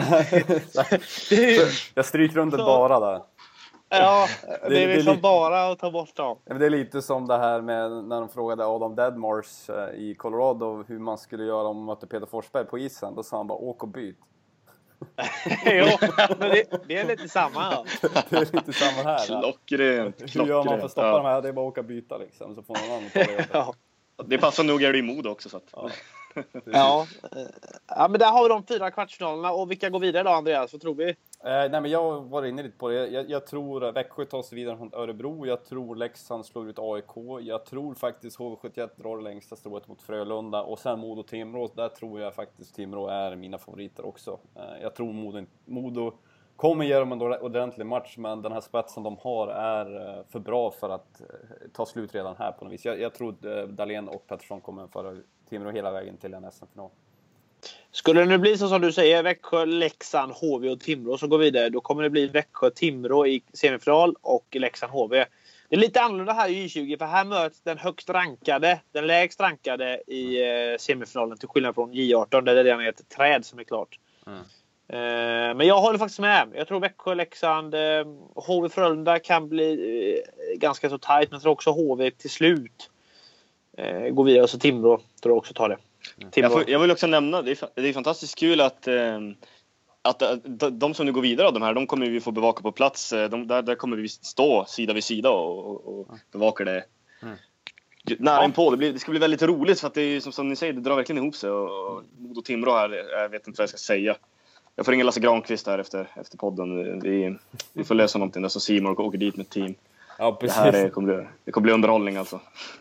Jag stryker under så, bara där. Ja, det, det är liksom det är bara att ta bort dem. Det är lite som det här med när de frågade Adam Deadmars i Colorado hur man skulle göra om man mötte Peter Forsberg på isen. Då sa han bara, åk och byt. Jo, men det, det är lite samma. Ja. Det är lite samma här. Klockrent. Hur gör man för att stoppa ja. de här? Det är bara att åka och byta liksom. Så får någon annan ta det. Ja. Det passar nog är det i Modo också. Så att. Ja. Ja. Ja, men där har vi de fyra kvartsfinalerna. Och vilka går vidare då, Andreas? Vad tror vi? Eh, nej men jag var inne lite på det. Jag, jag tror Växjö tar sig vidare mot Örebro. Jag tror Leksand slår ut A I K. Jag tror faktiskt H V sjuttioett drar det längsta strået mot Frölunda. Och sen Modo Timrå. Där tror jag faktiskt Timrå är mina favoriter också. Eh, jag tror Modo, Modo kommer ge dem en ordentlig match. Men den här spetsen de har är för bra för att ta slut redan här på något vis. Jag, jag tror Dahlén och Pettersson kommer föra Timrå hela vägen till en S M-final. Skulle det nu bli så som du säger, Växjö, Leksand, H V och Timrå som går vidare, då kommer det bli Växjö, Timrå i semifinal och Leksand, H V. Det är lite annorlunda här i J tjugo, för här möts den högst rankade, den lägst rankade i eh, semifinalen, till skillnad från J arton där det redan är ett träd som är klart. Mm. Eh, men jag håller faktiskt med. Jag tror Växjö, Leksand, eh, H V, Frölunda kan bli eh, ganska så tajt, men jag tror också H V till slut eh, går vidare, och så Timrå tror jag också tar det. Jag, får, jag vill också nämna, det är, det är fantastiskt kul att, eh, att de, de som nu går vidare av de här, de kommer vi få bevaka på plats. De, där, där kommer vi stå sida vid sida och, och, och bevaka det mm. nära inpå. Det, blir, det ska bli väldigt roligt, för att det är som, som ni säger, det drar verkligen ihop sig. Och, och Modo Timrå här, jag vet inte vad jag ska säga. Jag får ringa Lasse Granqvist här efter, efter podden. Vi, vi får lösa någonting där, så Simon åker dit med team. Ja, precis. Det här är, kommer, bli, det kommer bli underhållning alltså.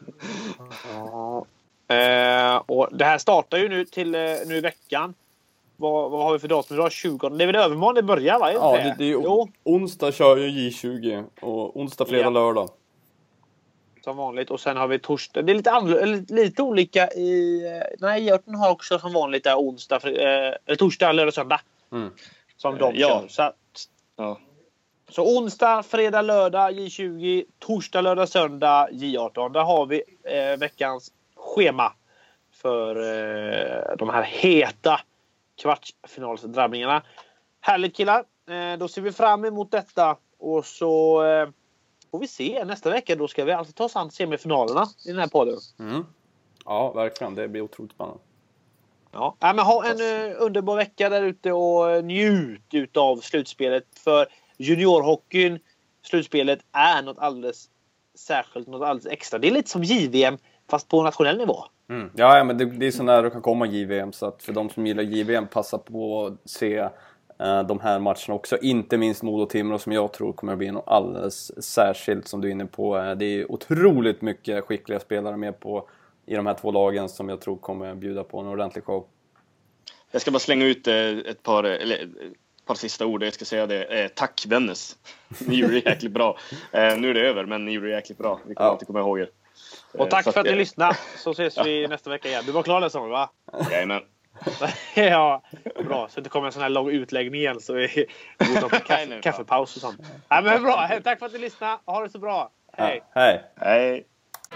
Ja. Uh, och det här startar ju nu till uh, nu i veckan. Vad, vad har vi för datum idag? tjugo. Det är väl övermorgon det börjar, va? Ja, det, det är jo. Onsdag kör ju J tjugo och onsdag, fredag, ja. lördag. Som vanligt, och sen har vi torsdag. Det är lite annorlunda, lite olika i nej, J arton har också som vanligt där onsdag fr, eh, eller torsdag, lördag, söndag. Mm. Som de ja. kör. Så, ja. Så onsdag, fredag, lördag J tjugo, torsdag, lördag, söndag J arton. Där har vi eh, veckans schema för eh, de här heta kvartsfinalsdrabbningarna. Härligt killar. Eh, då ser vi fram emot detta. Och så eh, får vi se nästa vecka. Då ska vi alltså ta oss an semifinalerna i den här podden. Mm. Ja, verkligen. Det blir otroligt spännande. Ja, men ha en uh, underbar vecka där ute och njut utav slutspelet. För juniorhockeyn, slutspelet är något alldeles särskilt, något alldeles extra. Det är lite som J V M fast på nationell nivå. Mm. Ja, ja, men det, det är så nära det kan komma J V M, så att för de som gillar J V M passa på att se uh, de här matcherna också. Inte minst Modo Timrå som jag tror kommer att bli något alldeles särskilt som du är inne på. Uh, det är otroligt mycket skickliga spelare med på i de här två lagen som jag tror kommer bjuda på en ordentlig show. Jag ska bara slänga ut uh, ett par eller ett par sista ord. Jag ska säga det. Uh, tack Dennis. Ni gjorde det jäkligt bra. Uh, nu är det över, men ni gjorde det jäkligt bra. Vi kommer ja. alltid komma ihåg er. Och tack för att, för att ni lyssnade. Så ses vi ja. nästa vecka igen. Du var klar den sången, va? Jajamän. Ja, bra. Så det kommer en sån här lång utläggning igen. Så vi går på kaffe, kaffepaus och sånt. Ja, men bra. Tack för att ni lyssnade. Ha det så bra. Hej. Ja, hej. Hej.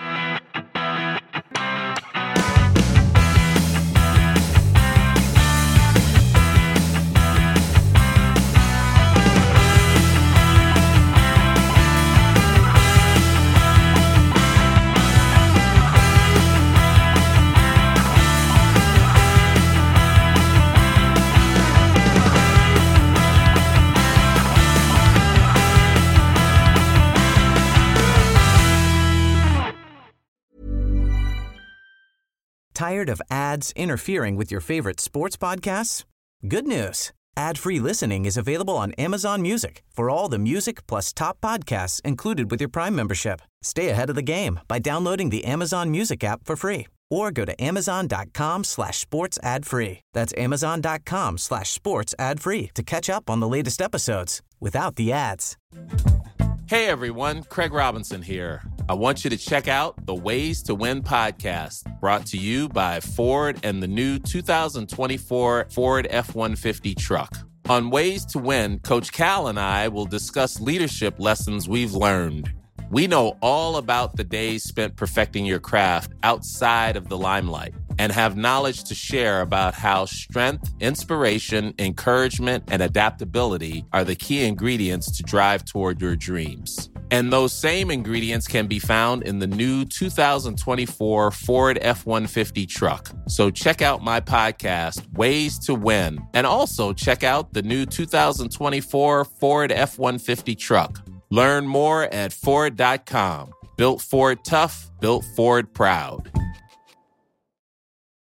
Tired of ads interfering with your favorite sports podcasts? Good news. Ad-free listening is available on Amazon Music for all the music plus top podcasts included with your Prime membership. Stay ahead of the game by downloading the Amazon Music app for free or go to amazon.com slash sports ad free. That's amazon.com slash sports ad free to catch up on the latest episodes without the ads. Hey everyone, Craig Robinson here. I want you to check out the Ways to Win podcast, brought to you by Ford and the new two thousand twenty-four Ford F one fifty truck. On Ways to Win, Coach Cal and I will discuss leadership lessons we've learned. We know all about the days spent perfecting your craft outside of the limelight and have knowledge to share about how strength, inspiration, encouragement, and adaptability are the key ingredients to drive toward your dreams. And those same ingredients can be found in the new two thousand twenty-four Ford F one fifty truck. So check out my podcast, Ways to Win, and also check out the new two thousand twenty-four Ford F one fifty truck. Learn more at Ford dot com. Built Ford tough, built Ford proud.